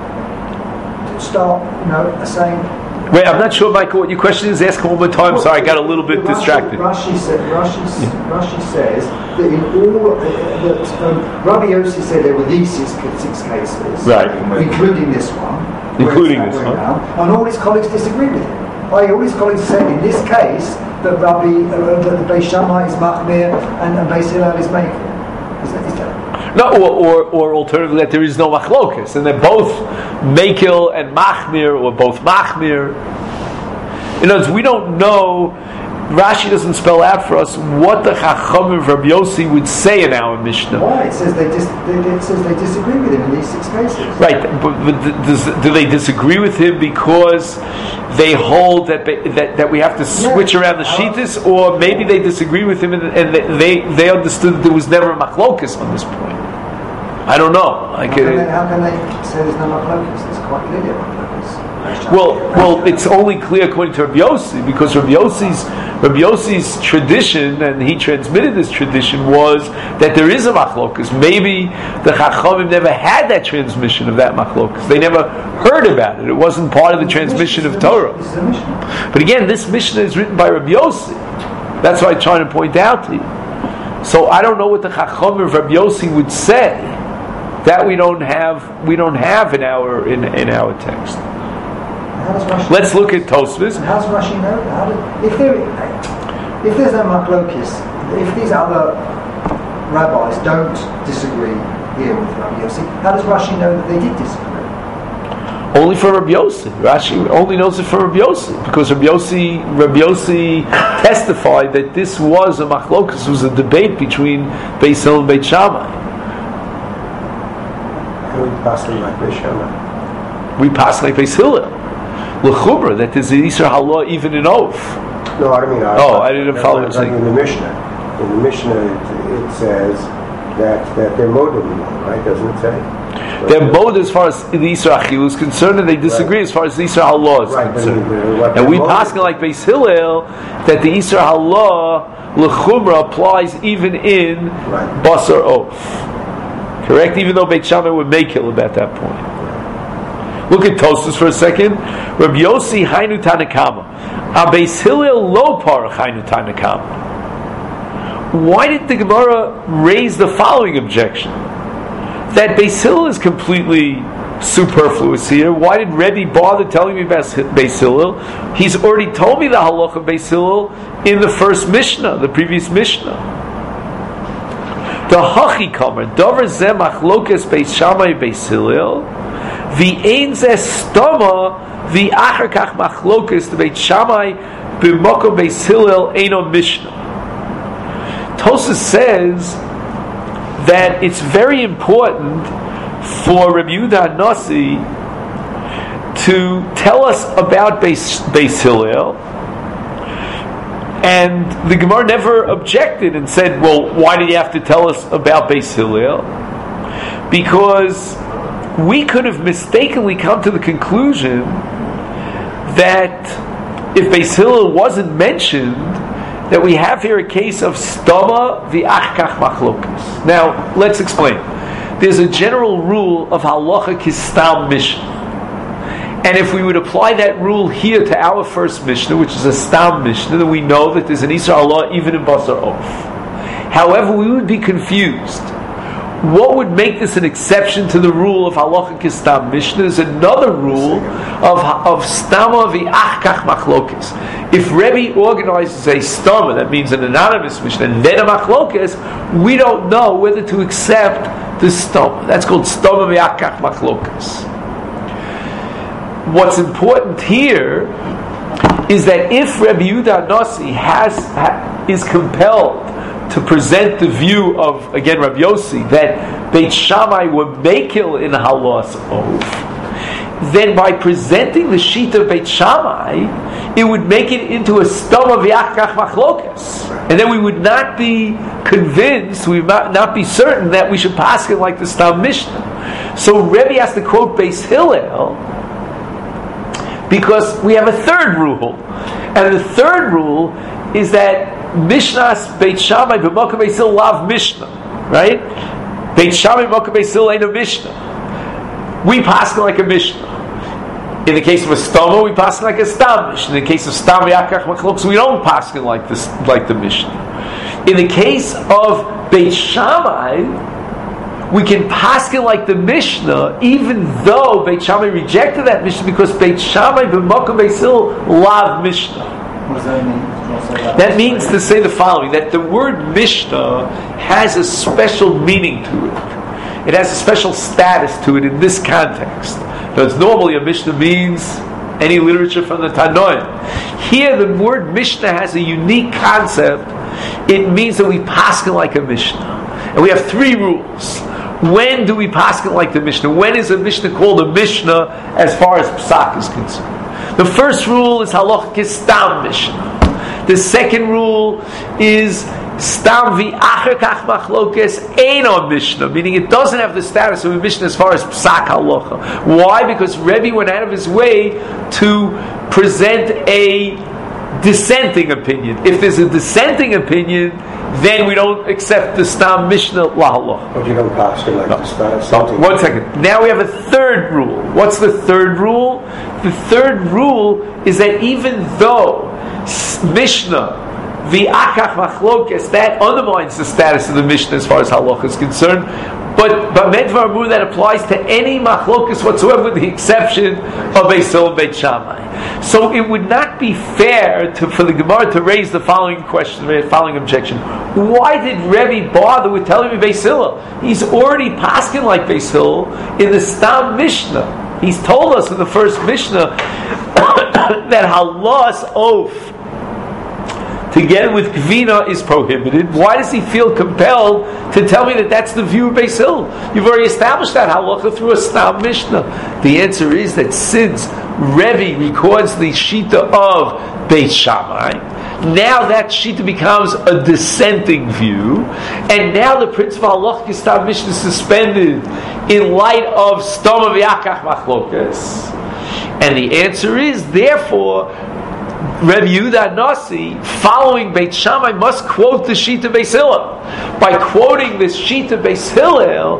start, you know, saying? Wait, I'm not sure, Michael, what your question is. Ask one more time. Sorry, I got a little bit Rashi, distracted. Rashi, said, Rashi, Rashi says that in all that um, Rabbi Yossi said there were these six, six cases, right, including this one, including this one, around, and all his colleagues disagreed with him. Like, all his colleagues said in this case that Rabbi uh, that the Beis Shammai is Machmir and, and Beis Hillel is Mekel. Is that, is that No, or, or, or alternatively that there is no machlokas, and they're both Mekel and Machmir, or both Machmir. In other words, we don't know. Rashi doesn't spell out for us what the Chachamim of Rabbi Yossi would say in our Mishnah. Why? It says they, dis- it says they disagree with him in these six cases. Right, but, but does, do they disagree with him because they hold that that, that we have to switch yeah. around the Shittas, or maybe they disagree with him and, and they they understood that there was never a machlokas on this point? I don't know. How can, they, how can they say there's no machlokas? It's quite clearly a machlokas. Well, well, it's only clear according to Rabbi Yossi, because Rabbi Yossi's Rabbi Yossi's tradition, and he transmitted this tradition, was that there is a machlokas. Maybe the Chachamim never had that transmission of that machlokas. They never heard about it. It wasn't part of the transmission of Torah. But again, this Mishnah is written by Rabbi Yossi. That's what I'm trying to point out to you. So I don't know what the Chachamim of Rabbi Yossi would say. That we don't have. We don't have in our in in our text. Let's look at Tosfos. How does Rashi know? How do, if, there, if there's no machlokes, if these other rabbis don't disagree here with Rabbi Yossi, how does Rashi know that they did disagree? Only for Rabbi Yossi. Rashi only knows it for Rabbi Yossi, because Rabbi Yossi, Rabbi Yossi testified that this was a machlokes, was a debate between Beis Hillel and Beit Shammai. How do we pass them like Beis Shammai? We pass like Beis Hillel. L'chubra, that there's an Isra Halah even in oath. No, I don't mean. I, oh, I didn't follow what you're saying. In the Mishnah, in the Mishnah, it, it says that that they're modem, right? Doesn't it say? So they're both as far as the Isra Achilu is concerned, and they disagree right. as far as the Isra Halah is right, concerned. But, and we pass like Beis Hillel that the Isra Halah l'chumra applies even in right. Basar oath. Correct? Even though Beit Shammai would make it about that point. Look at Tosfos for a second. Rabbi Yossi Hainu Tanakama. Beis Hillel lo par Hainu Tanakama. Why did the Gemara raise the following objection? That Beis Hillel is completely superfluous here. Why did Rebbe bother telling me about Beis Hillel? He's already told me the halacha of Beis Hillel in the first Mishnah, the previous Mishnah. The Hachi Kamer, Dover Zeh Machlokes Beis Shammai Beis Hillel. The ein zeh stoma, the achar kach machlokas, the Beit Shammai b'mokom Beis Hillel eino Mishnah. Tosfos says that it's very important for Rabbi Yehuda Nasi to tell us about Beis, Beis Hillel, and the Gemara never objected and said, well, why do you have to tell us about Beis Hillel? Because we could have mistakenly come to the conclusion that if Beis Hillel wasn't mentioned, that we have here a case of stama v'achkach machlokas. Now, let's explain. There's a general rule of halacha kistam mishnah. And if we would apply that rule here to our first Mishnah, which is a Stam Mishnah, then we know that there's an Isra Allah even in Basar Oath. However, we would be confused. What would make this an exception to the rule of Halacha Kistam Mishnah is another rule of, of Stama v'achkach machlokes. If Rebbe organizes a Stama, that means an anonymous Mishnah, and then a machlokes, we don't know whether to accept the Stama. That's called Stama v'achkach machlokes. What's important here is that if Rabbi Yehuda Nasi has ha, is compelled to present the view of, again, Rabbi Yossi, that Beit Shammai were makil in halas oath, then by presenting the sheet of Beit Shammai, it would make it into a stoma v'achkach machlokas, and then we would not be convinced, we would not be certain that we should pass it like the Stam Mishnah. So Rebbe has to quote Beis Hillel Because we have a third rule. And the third rule is that Mishnas Beit Shammai b'Makom Beis Hillel lav Mishnah. Right? Beit Shammai b'Makom Beis Hillel ain't a Mishnah. We pass like a Mishnah. In the case of a Stoma, we pass like a Stam Mishnah. In the case of Stam v'Yakach Machlokes, we don't pass like this, like the Mishnah. In the case of Beit Shammai, we can paskin like the Mishnah, even though Beit Shammai rejected that Mishnah, because Beit Shammai b'Makom Beis Hillel lav Mishnah. What does that mean? That means to say the following: that the word Mishnah has a special meaning to it. It has a special status to it in this context. Because normally a Mishnah means any literature from the Tanoim. Here, the word Mishnah has a unique concept. It means that we paskin like a Mishnah, and we have three rules. When do we paskin like the Mishnah? When is a Mishnah called a Mishnah as far as Psak is concerned? The first rule is halachik stam Mishnah. The second rule is stam v'acher kach machlokes eino Mishnah, meaning it doesn't have the status of a Mishnah as far as Psak halacha. Why? Because Rebbe went out of his way to present a dissenting opinion. If there's a dissenting opinion, then we don't accept the Stam Mishnah Lahallah. But you don't pass it like no. the Stam. So, one second. Now we have a third rule. What's the third rule? The third rule is that even though Mishnah, the Akach Machlokes, that undermines the status of the Mishnah as far as Halacha is concerned, but but Medvar Mur, that applies to any Machlokes whatsoever, with the exception of Beis Hillel and Beit Shammai. So it would not be fair to, for the Gemara to raise the following question, the following objection. Why did Rebbe bother with telling me Beis Hillel? He's already paskin like Beis Hillel in the Stam Mishnah. He's told us in the first Mishnah that Halas Oaf together with Kvina is prohibited. Why does he feel compelled to tell me that that's the view of Beis Hillel? You've already established that halacha through a Stam Mishnah. The answer is that since Rebbe records the Shita of Beit Shammai, now that Shita becomes a dissenting view, and now the principle of halacha Stam Mishnah is suspended in light of Stoma v'Yakach Machlokes. And the answer is, therefore, Rebbe Yehuda Nasi, following Beit Shammai, must quote the Shita Beis Hillel. By quoting this Shita Beis Hillel,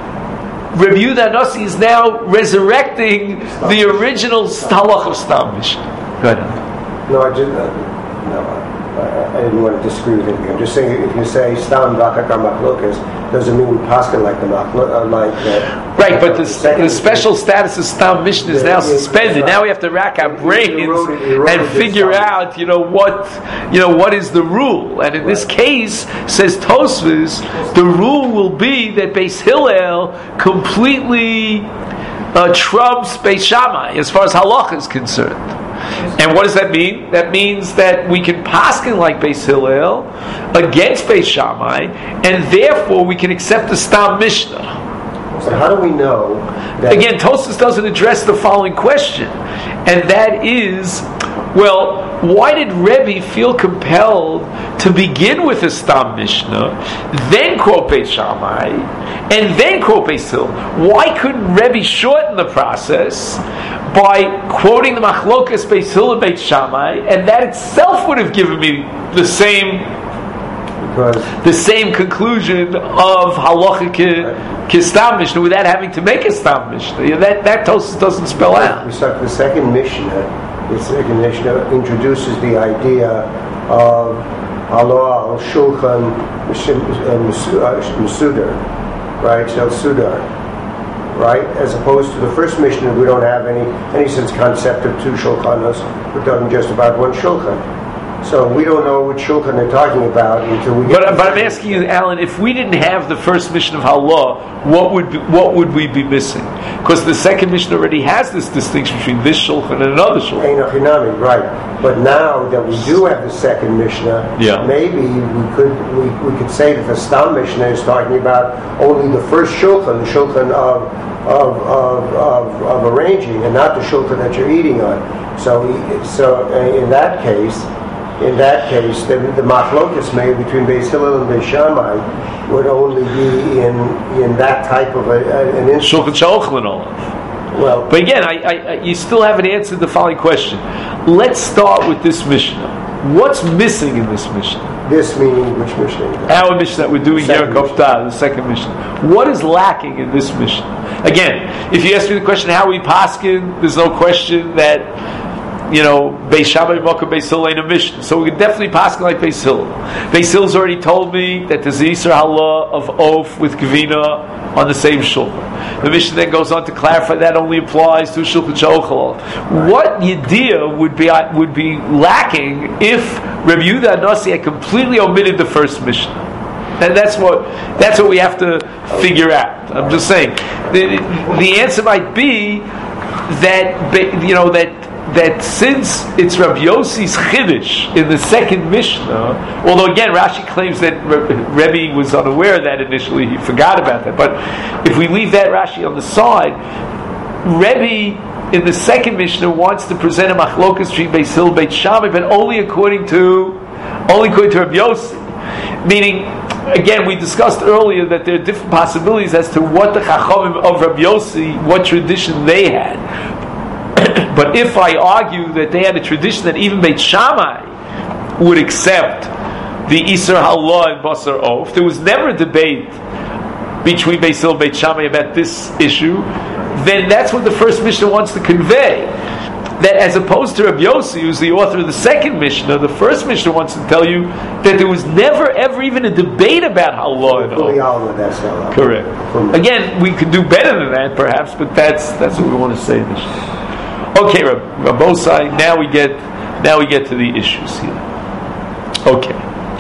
Rebbe Yehuda Nasi is now resurrecting the original halach of Stam Mishnah. Go ahead. No, I just uh, no, I, I didn't want to disagree with him. I'm just saying, if you say Stam v'Akach Machlokas, doesn't mean we paskin like the Machlok, uh, like the, right. But the, the special status of Stam Mishnah is now suspended. Now we have to rack our brains and figure out, you know, what, you know, what is the rule. And in this case, says Tosfos, the rule will be that Beis Hillel completely uh, trumps Beit Shammai as far as halacha is concerned. And what does that mean? That means that we can paskin like Beis Hillel against Beit Shammai, and therefore we can accept the Stam Mishnah. So how do we know that? Again, Tosfos doesn't address the following question, and that is, well, why did Rebbe feel compelled to begin with a Stam Mishnah, then quote Beit Shammai, and then quote Beis Hillel? Why couldn't Rebbe shorten the process by quoting the Machlokas Beis Hillel and Beit Shammai, and that itself would have given me the same because the same conclusion of halacha ki Stam Mishnah without having to make a Stam Mishnah? That that Tosfos doesn't spell out. We start the second Mishnah. The second Mishnah introduces the idea of Halo al Shulchan Mesudar, right? So Sudar, right? As opposed to the first Mishnah, we don't have any any sense concept of two Shulchanos. We're talking just about one Shulchan. So we don't know which Shulchan they're talking about until we get. But, but I'm asking you, Alan, if we didn't have the first Mishnah of Halah, what would be, what would we be missing? Because the second Mishnah already has this distinction between this Shulchan and another Shulchan. Ein Achinami, right? But now that we do have the second Mishnah, yeah. maybe we could we, we could say that the Stam Mishnah is talking about only the first Shulchan, the Shulchan of of of, of, of arranging, and not the Shulchan that you're eating on. So so in that case. In that case, the, the machlokas made between Beis Hillel and Beis Shammai would only be in in that type of a, a, an instance. Shulchan Sha'ochlin Olav. Well, but again, I, I, I, you still haven't answered the following question. Let's start with this Mishnah. What's missing in this Mishnah? This meaning which Mishnah? Our Mishnah that we're doing here in Second Koftah, the second Mishnah. What is lacking in this Mishnah? Again, if you ask me the question how we paskin, there's no question that, you know, Beis Shammai Mokum Beis Hillel ain't a Mishnah. So we can definitely paskin like Beis Hillel. Beis Hillel's already told me that there's the Yisur Halah of Oaf with Gevina on the same shulchan. The Mishnah then goes on to clarify that only applies to shulchan she'ochel. What yediyah would be would be lacking if Rabbi Yehuda Nasi had completely omitted the first Mishnah? And that's what that's what we have to figure out. I'm just saying the, the answer might be that you know that. that since it's Rabbi Yossi's Chiddush in the second Mishnah, although again Rashi claims that Rebbe was unaware of that initially, he forgot about that, but if we leave that Rashi on the side, Rebbe in the second Mishnah wants to present a machlokas between Beis Hillel and Beis Shammai, but only according to only according to Rabbi Yossi. Meaning, again, we discussed earlier that there are different possibilities as to what the Chachamim of Rabbi Yossi, what tradition they had. But if I argue that they had a tradition that even Beit Shammai would accept the Isser Halah and Basar Oaf, there was never a debate between Beis Hillel and Beit Shammai about this issue, then that's what the first Mishnah wants to convey. That as opposed to Rabbi Yossi, who's the author of the second Mishnah, the first Mishnah wants to tell you that there was never ever even a debate about Halah and Oaf. Correct. Again, we could do better than that perhaps, but that's that's what we want to say in this. Okay, Rabbosai, now we get now we get to the issues here. Okay.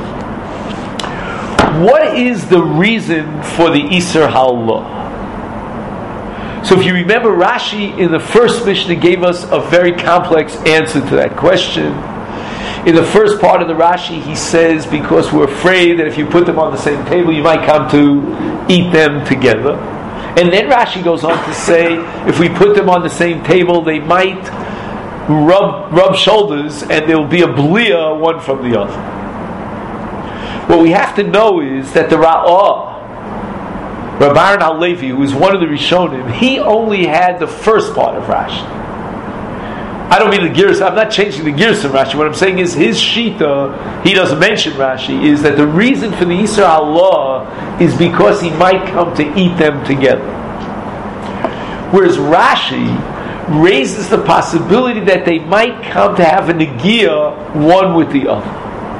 What is the reason for the Isser Halah? So if you remember, Rashi in the first Mishnah gave us a very complex answer to that question. In the first part of the Rashi, he says, because we're afraid that if you put them on the same table, you might come to eat them together. And then Rashi goes on to say, if we put them on the same table, they might rub rub shoulders, and there will be a blia one from the other. What we have to know is that the Ra'ah, Rabbi Aaron HaLevi, who is one of the Rishonim, he only had the first part of Rashi. I don't mean the Girs, I'm not changing the Girs of Rashi. What I'm saying is his Shita, he doesn't mention Rashi, is that the reason for the Isser Halah is because he might come to eat them together. Whereas Rashi raises the possibility that they might come to have a Negiah one with the other.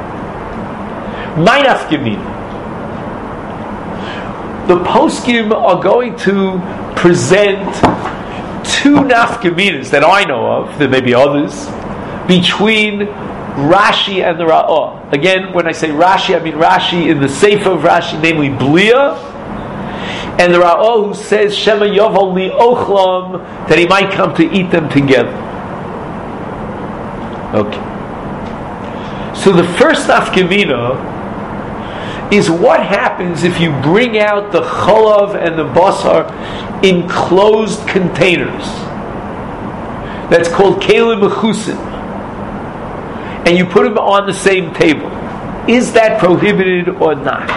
Mein Afgemina. The poskim are going to present two nafkaminas that I know of, there may be others, between Rashi and the Ra'ah. Again, when I say Rashi, I mean Rashi in the Sefer of Rashi, namely Blia, and the Ra'ah who says Shema Yovel Li Ochlam, that he might come to eat them together. Okay. So the first nafkamina is what happens if you bring out the chalav and the basar in closed containers. That's called kelim mechusim. And you put them on the same table. Is that prohibited or not?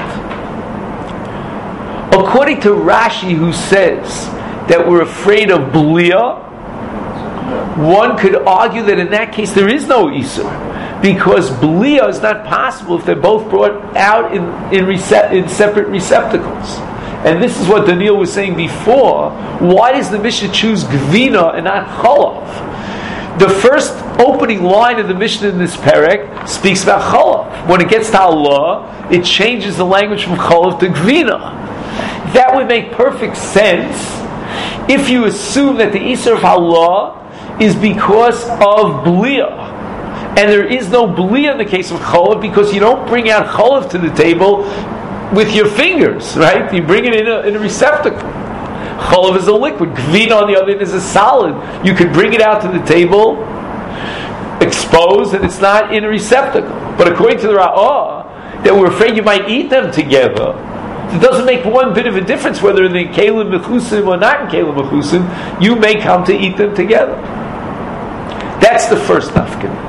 According to Rashi, who says that we're afraid of blia, one could argue that in that case there is no isur, because blia is not possible if they're both brought out in in, rece- in separate receptacles. And this is what Daniel was saying before. Why does the Mishnah choose gvina and not chalav? The first opening line of the Mishnah in this perek speaks about chalav. When it gets to Allah, it changes the language from chalav to gvina. That would make perfect sense if you assume that the Isser of Allah is because of blia. And there is no blia in the case of chalav, because you don't bring out chalav to the table with your fingers, right? You bring it in a, in a receptacle. Chalav is a liquid. Gvina, on the other hand, is a solid. You could bring it out to the table, exposed, and it's not in a receptacle. But according to the Ra'ah, that we're afraid you might eat them together, it doesn't make one bit of a difference whether they're in kelim mechusim or not in kelim mechusim. You may come to eat them together. That's the first nafkamina.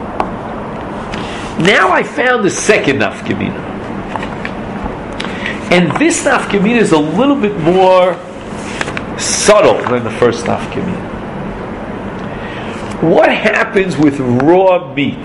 Now I found the second nafkamina. And this nafkamina is a little bit more subtle than the first nafkamina. What happens with raw meat?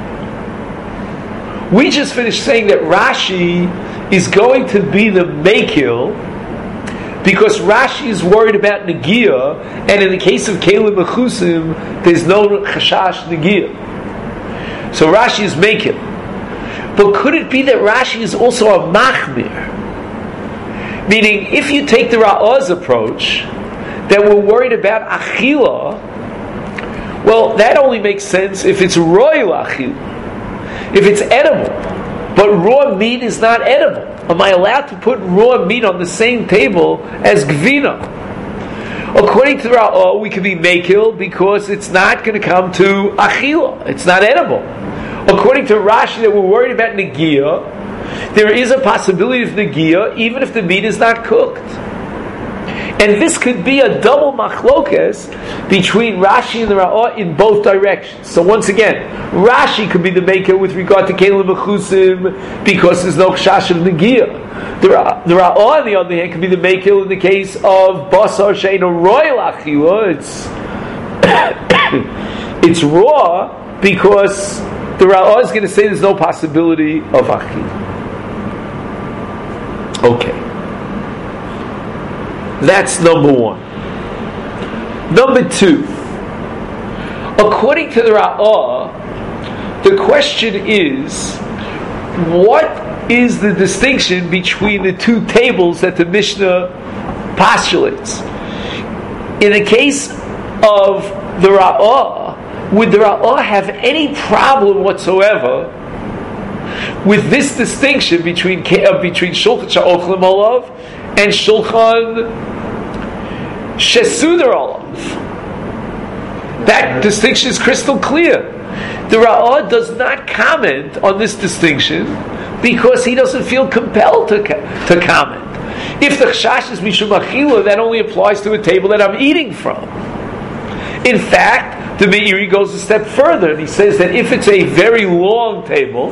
We just finished saying that Rashi is going to be the Mekil because Rashi is worried about Negiah, and in the case of Kelim Mechusim, there's no Chashash Negiah. So Rashi is Mekil. But could it be that Rashi is also a Machmir? Meaning, if you take the Ra'az approach, that we're worried about Achila, well, that only makes sense if it's Royal Achila, if it's edible. But raw meat is not edible. Am I allowed to put raw meat on the same table as Gvina? According to the Ra'ah, we can be Mekil because it's not going to come to Achila. It's not edible. According to Rashi, that we're worried about Negiah, there is a possibility of Negiah even if the meat is not cooked. And this could be a double machlokes between Rashi and the Ra'ah in both directions. So once again, Rashi could be the maker with regard to Kelim Mechusim because there's no Chash of Negiah. The, Ra- the Ra'ah, on the other hand, could be the maker in the case of Basar Sheino Royal Achila. It's it's raw because the Ra'ah is going to say there's no possibility of Achila. Okay. That's number one. Number two, according to the Ra'ah, the question is, what is the distinction between the two tables that the Mishnah postulates? In the case of the Ra'ah, would the Ra'ah have any problem whatsoever with this distinction between uh, between Shulchan Sha'ochlim Olav and Shulchan Shesudar Olav? That distinction is crystal clear. The Ra'ah does not comment on this distinction because he doesn't feel compelled to, to comment. If the Chash is Mishum Achila, that only applies to a table that I'm eating from. In fact, the Meiri goes a step further and he says that if it's a very long table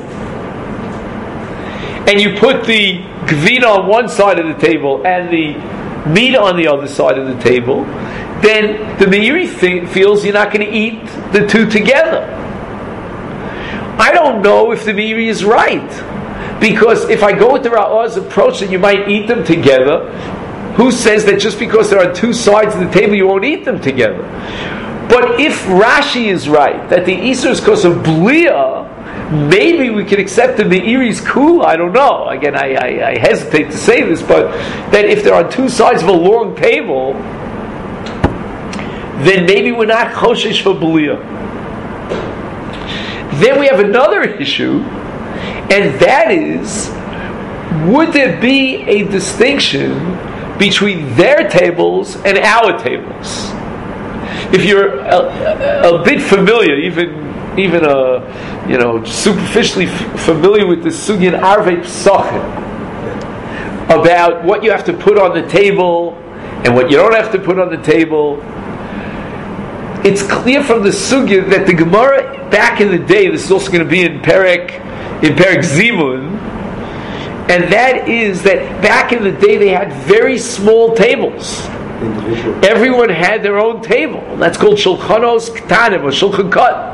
and you put the Gvina on one side of the table and the meat on the other side of the table, then the Meiri th- feels you're not going to eat the two together. I don't know if the Meiri is right, because if I go with the Ra'ah's approach that you might eat them together, who says that just because there are two sides of the table you won't eat them together? But if Rashi is right, that the Isur is because of Blia, maybe we can accept the Meiri's Kula. I don't know. Again, I, I, I hesitate to say this, but that if there are two sides of a long table, then maybe we're not Choshesh for Blia. Then we have another issue, and that is, would there be a distinction between their tables and our tables? If you're a, a, a bit familiar, even even a, you know, superficially f- familiar with the Sugyan Arvei Psachim, about what you have to put on the table and what you don't have to put on the table, it's clear from the Sugya that the Gemara back in the day, this is also going to be in Perek, in Perek Zimun, and that is that back in the day they had very small tables. Individual. Everyone had their own table. That's called Shulchanos Ktanim or Shulchan Kat.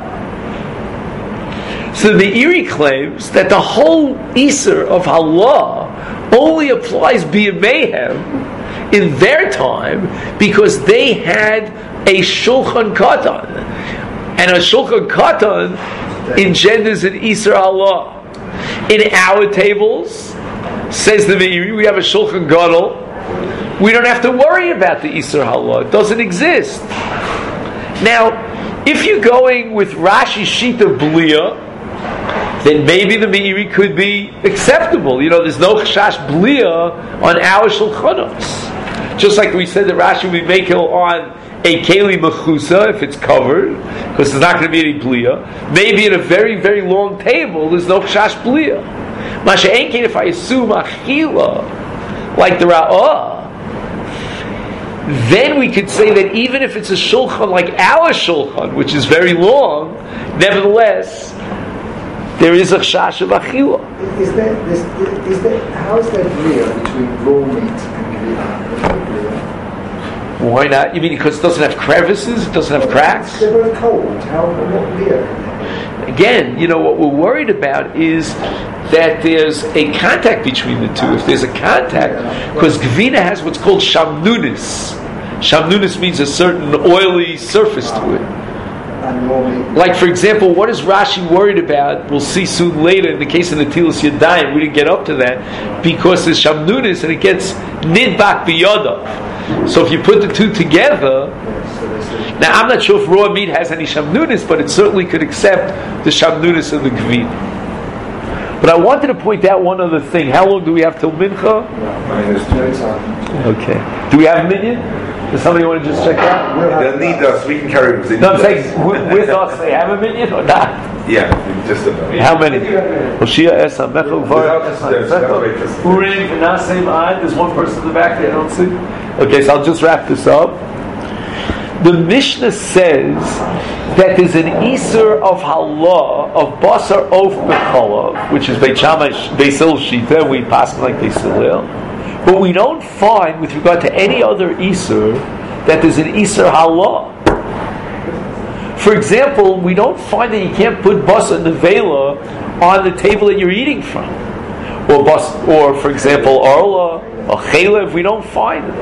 So the Meiri claims that the whole Isur of Halah only applies b'yamehem in their time because they had a Shulchan Katan, and a Shulchan Katan engenders an Isur Halah. In our tables, says the Meiri, we have a Shulchan Gadol. We don't have to worry about the Isur Halah. It doesn't exist. Now, if you're going with Rashi Shita Blia, then maybe the Meiri could be acceptable. You know, there's no Chashash Blia on our Shulchanos. Just like we said that Rashi would make it on a Keli Mechusa if it's covered, because there's not going to be any Blia. Maybe in a very, very long table, there's no Chashash Blia. Masha Enkin, if I assume Achila, like the Ra'ah, then we could say that even if it's a shulchan like our shulchan, which is very long, nevertheless, there is a chash of achila. Is there, is, is there, how is there clear between raw meat and gvina? Why not? You mean because it doesn't have crevices? It doesn't have cracks? They're very cold. How, what clear? Again, you know, what we're worried about is that there's a contact between the two. If there's a contact, because gvina has what's called shamnunis. Shamnunis means a certain oily surface to it. Like, for example, what is Rashi worried about? We'll see soon later in the case of Netilas Yadayim. We didn't get up to that because there's shamnunis and it gets nidbak biyadav. So if you put the two together, now I'm not sure if raw meat has any shamnunis, but it certainly could accept the shamnunis of the gvina. But I wanted to point out one other thing. How long do we have till mincha? Okay. Do we have a minyan? Does somebody want to just check out? They'll need us. We can carry them. No, I'm saying with, with us, they have a minyan or not? Yeah, just about. How many? Hoshea es ha-mechel var es ha-mechel urim v'nasem ad. There's one person in the back there I don't see. Okay, so I'll just wrap this up. The Mishnah says that there's an Isur of Halah of Basar Of Becholav, which is Beit Shammai Beis Hillel Shita. We pass like Beis Hillel. But we don't find, with regard to any other Isur, that there's an Isur Halah. For example, we don't find that you can't put Basar Nevela on the table that you're eating from. Or, bas, or for example, Arla, or Chalev, we don't find it.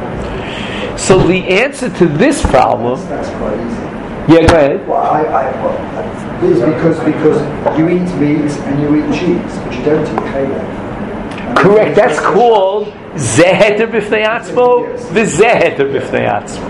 So the answer to this problem... That's, that's quite easy. Yeah, go ahead. Well, I, I, well, it's because, because you eat meat and you eat cheese, but you don't eat chalev. Correct, that's called Zeheter B'fnei Atzmo, the Zeheter B'fnei Atzmo.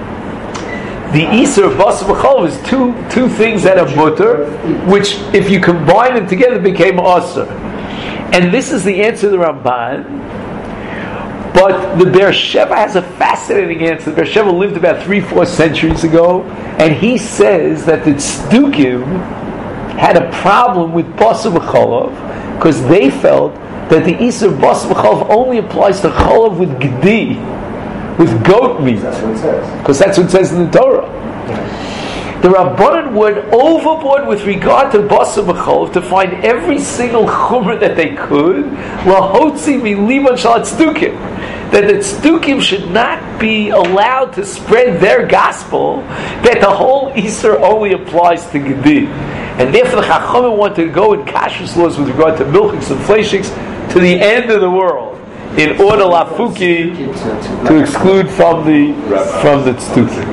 The Isur of Basar B'cholav is two, two things that are mutter, which if you combine them together became Asur. And this is the answer to the Ramban. But the Be'er Sheva has a fascinating answer. The Be'er Sheva lived about three, four centuries ago, and he says that the Tzdukim had a problem with Basar B'cholav because they felt that the Isur of Basar B'cholav only applies to Cholav with Gedi, with goat meat. That's what it says. Because that's what it says in the Torah. The Rabbanan went overboard with regard to Basar B'cholav to find every single chumrah that they could, lahotzi miliban shal tzdukim, that the tzdukim should not be allowed to spread their gospel, that the whole Isur only applies to Gedi. And therefore the Chachamim wanted to go in kashrus laws with regard to milchiks and fleishiks to the end of the world, in order lafuki to exclude from the from the tzdukim.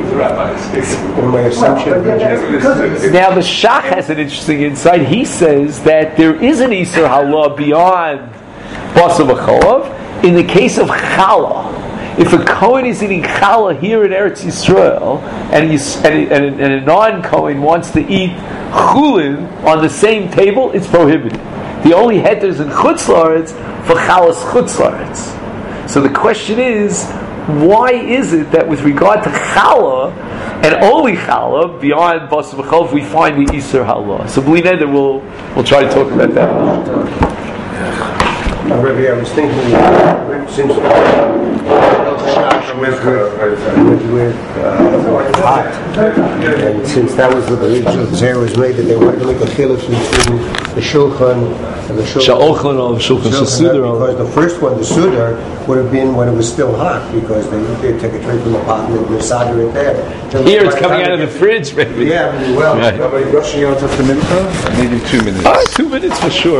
Now the Shach has an interesting insight. He says that there is an Isur Halah beyond Basar B'cholav in the case of challah. If a Kohen is eating challah here in Eretz Yisrael, and, he's, and, and, and a non-Kohen wants to eat chulin on the same table, it's prohibited. The only heter is in Chutz La'aretz for chalas Chutz La'aretz. So the question is, why is it that with regard to challah, and only challah, beyond Basar B'cholav, we find the Isur Halah? So b'li neder, we'll, we'll try to talk about that another time. Uh, Rabbi, I was thinking, since uh, with, with, with uh, hot, and since that was what the original Zera was made, that they wanted to make a chiluk between the shulchan and the shulchan. Sha'ochan of shulchan shesudar. Because the first one, the sudar, would have been when it was still hot, because they they take a tray from the pot and they would solder it there. Then here it's coming out of the fridge, maybe. Yeah, well. Right. Rushing out after mincha? Maybe two minutes. Uh, two minutes for sure.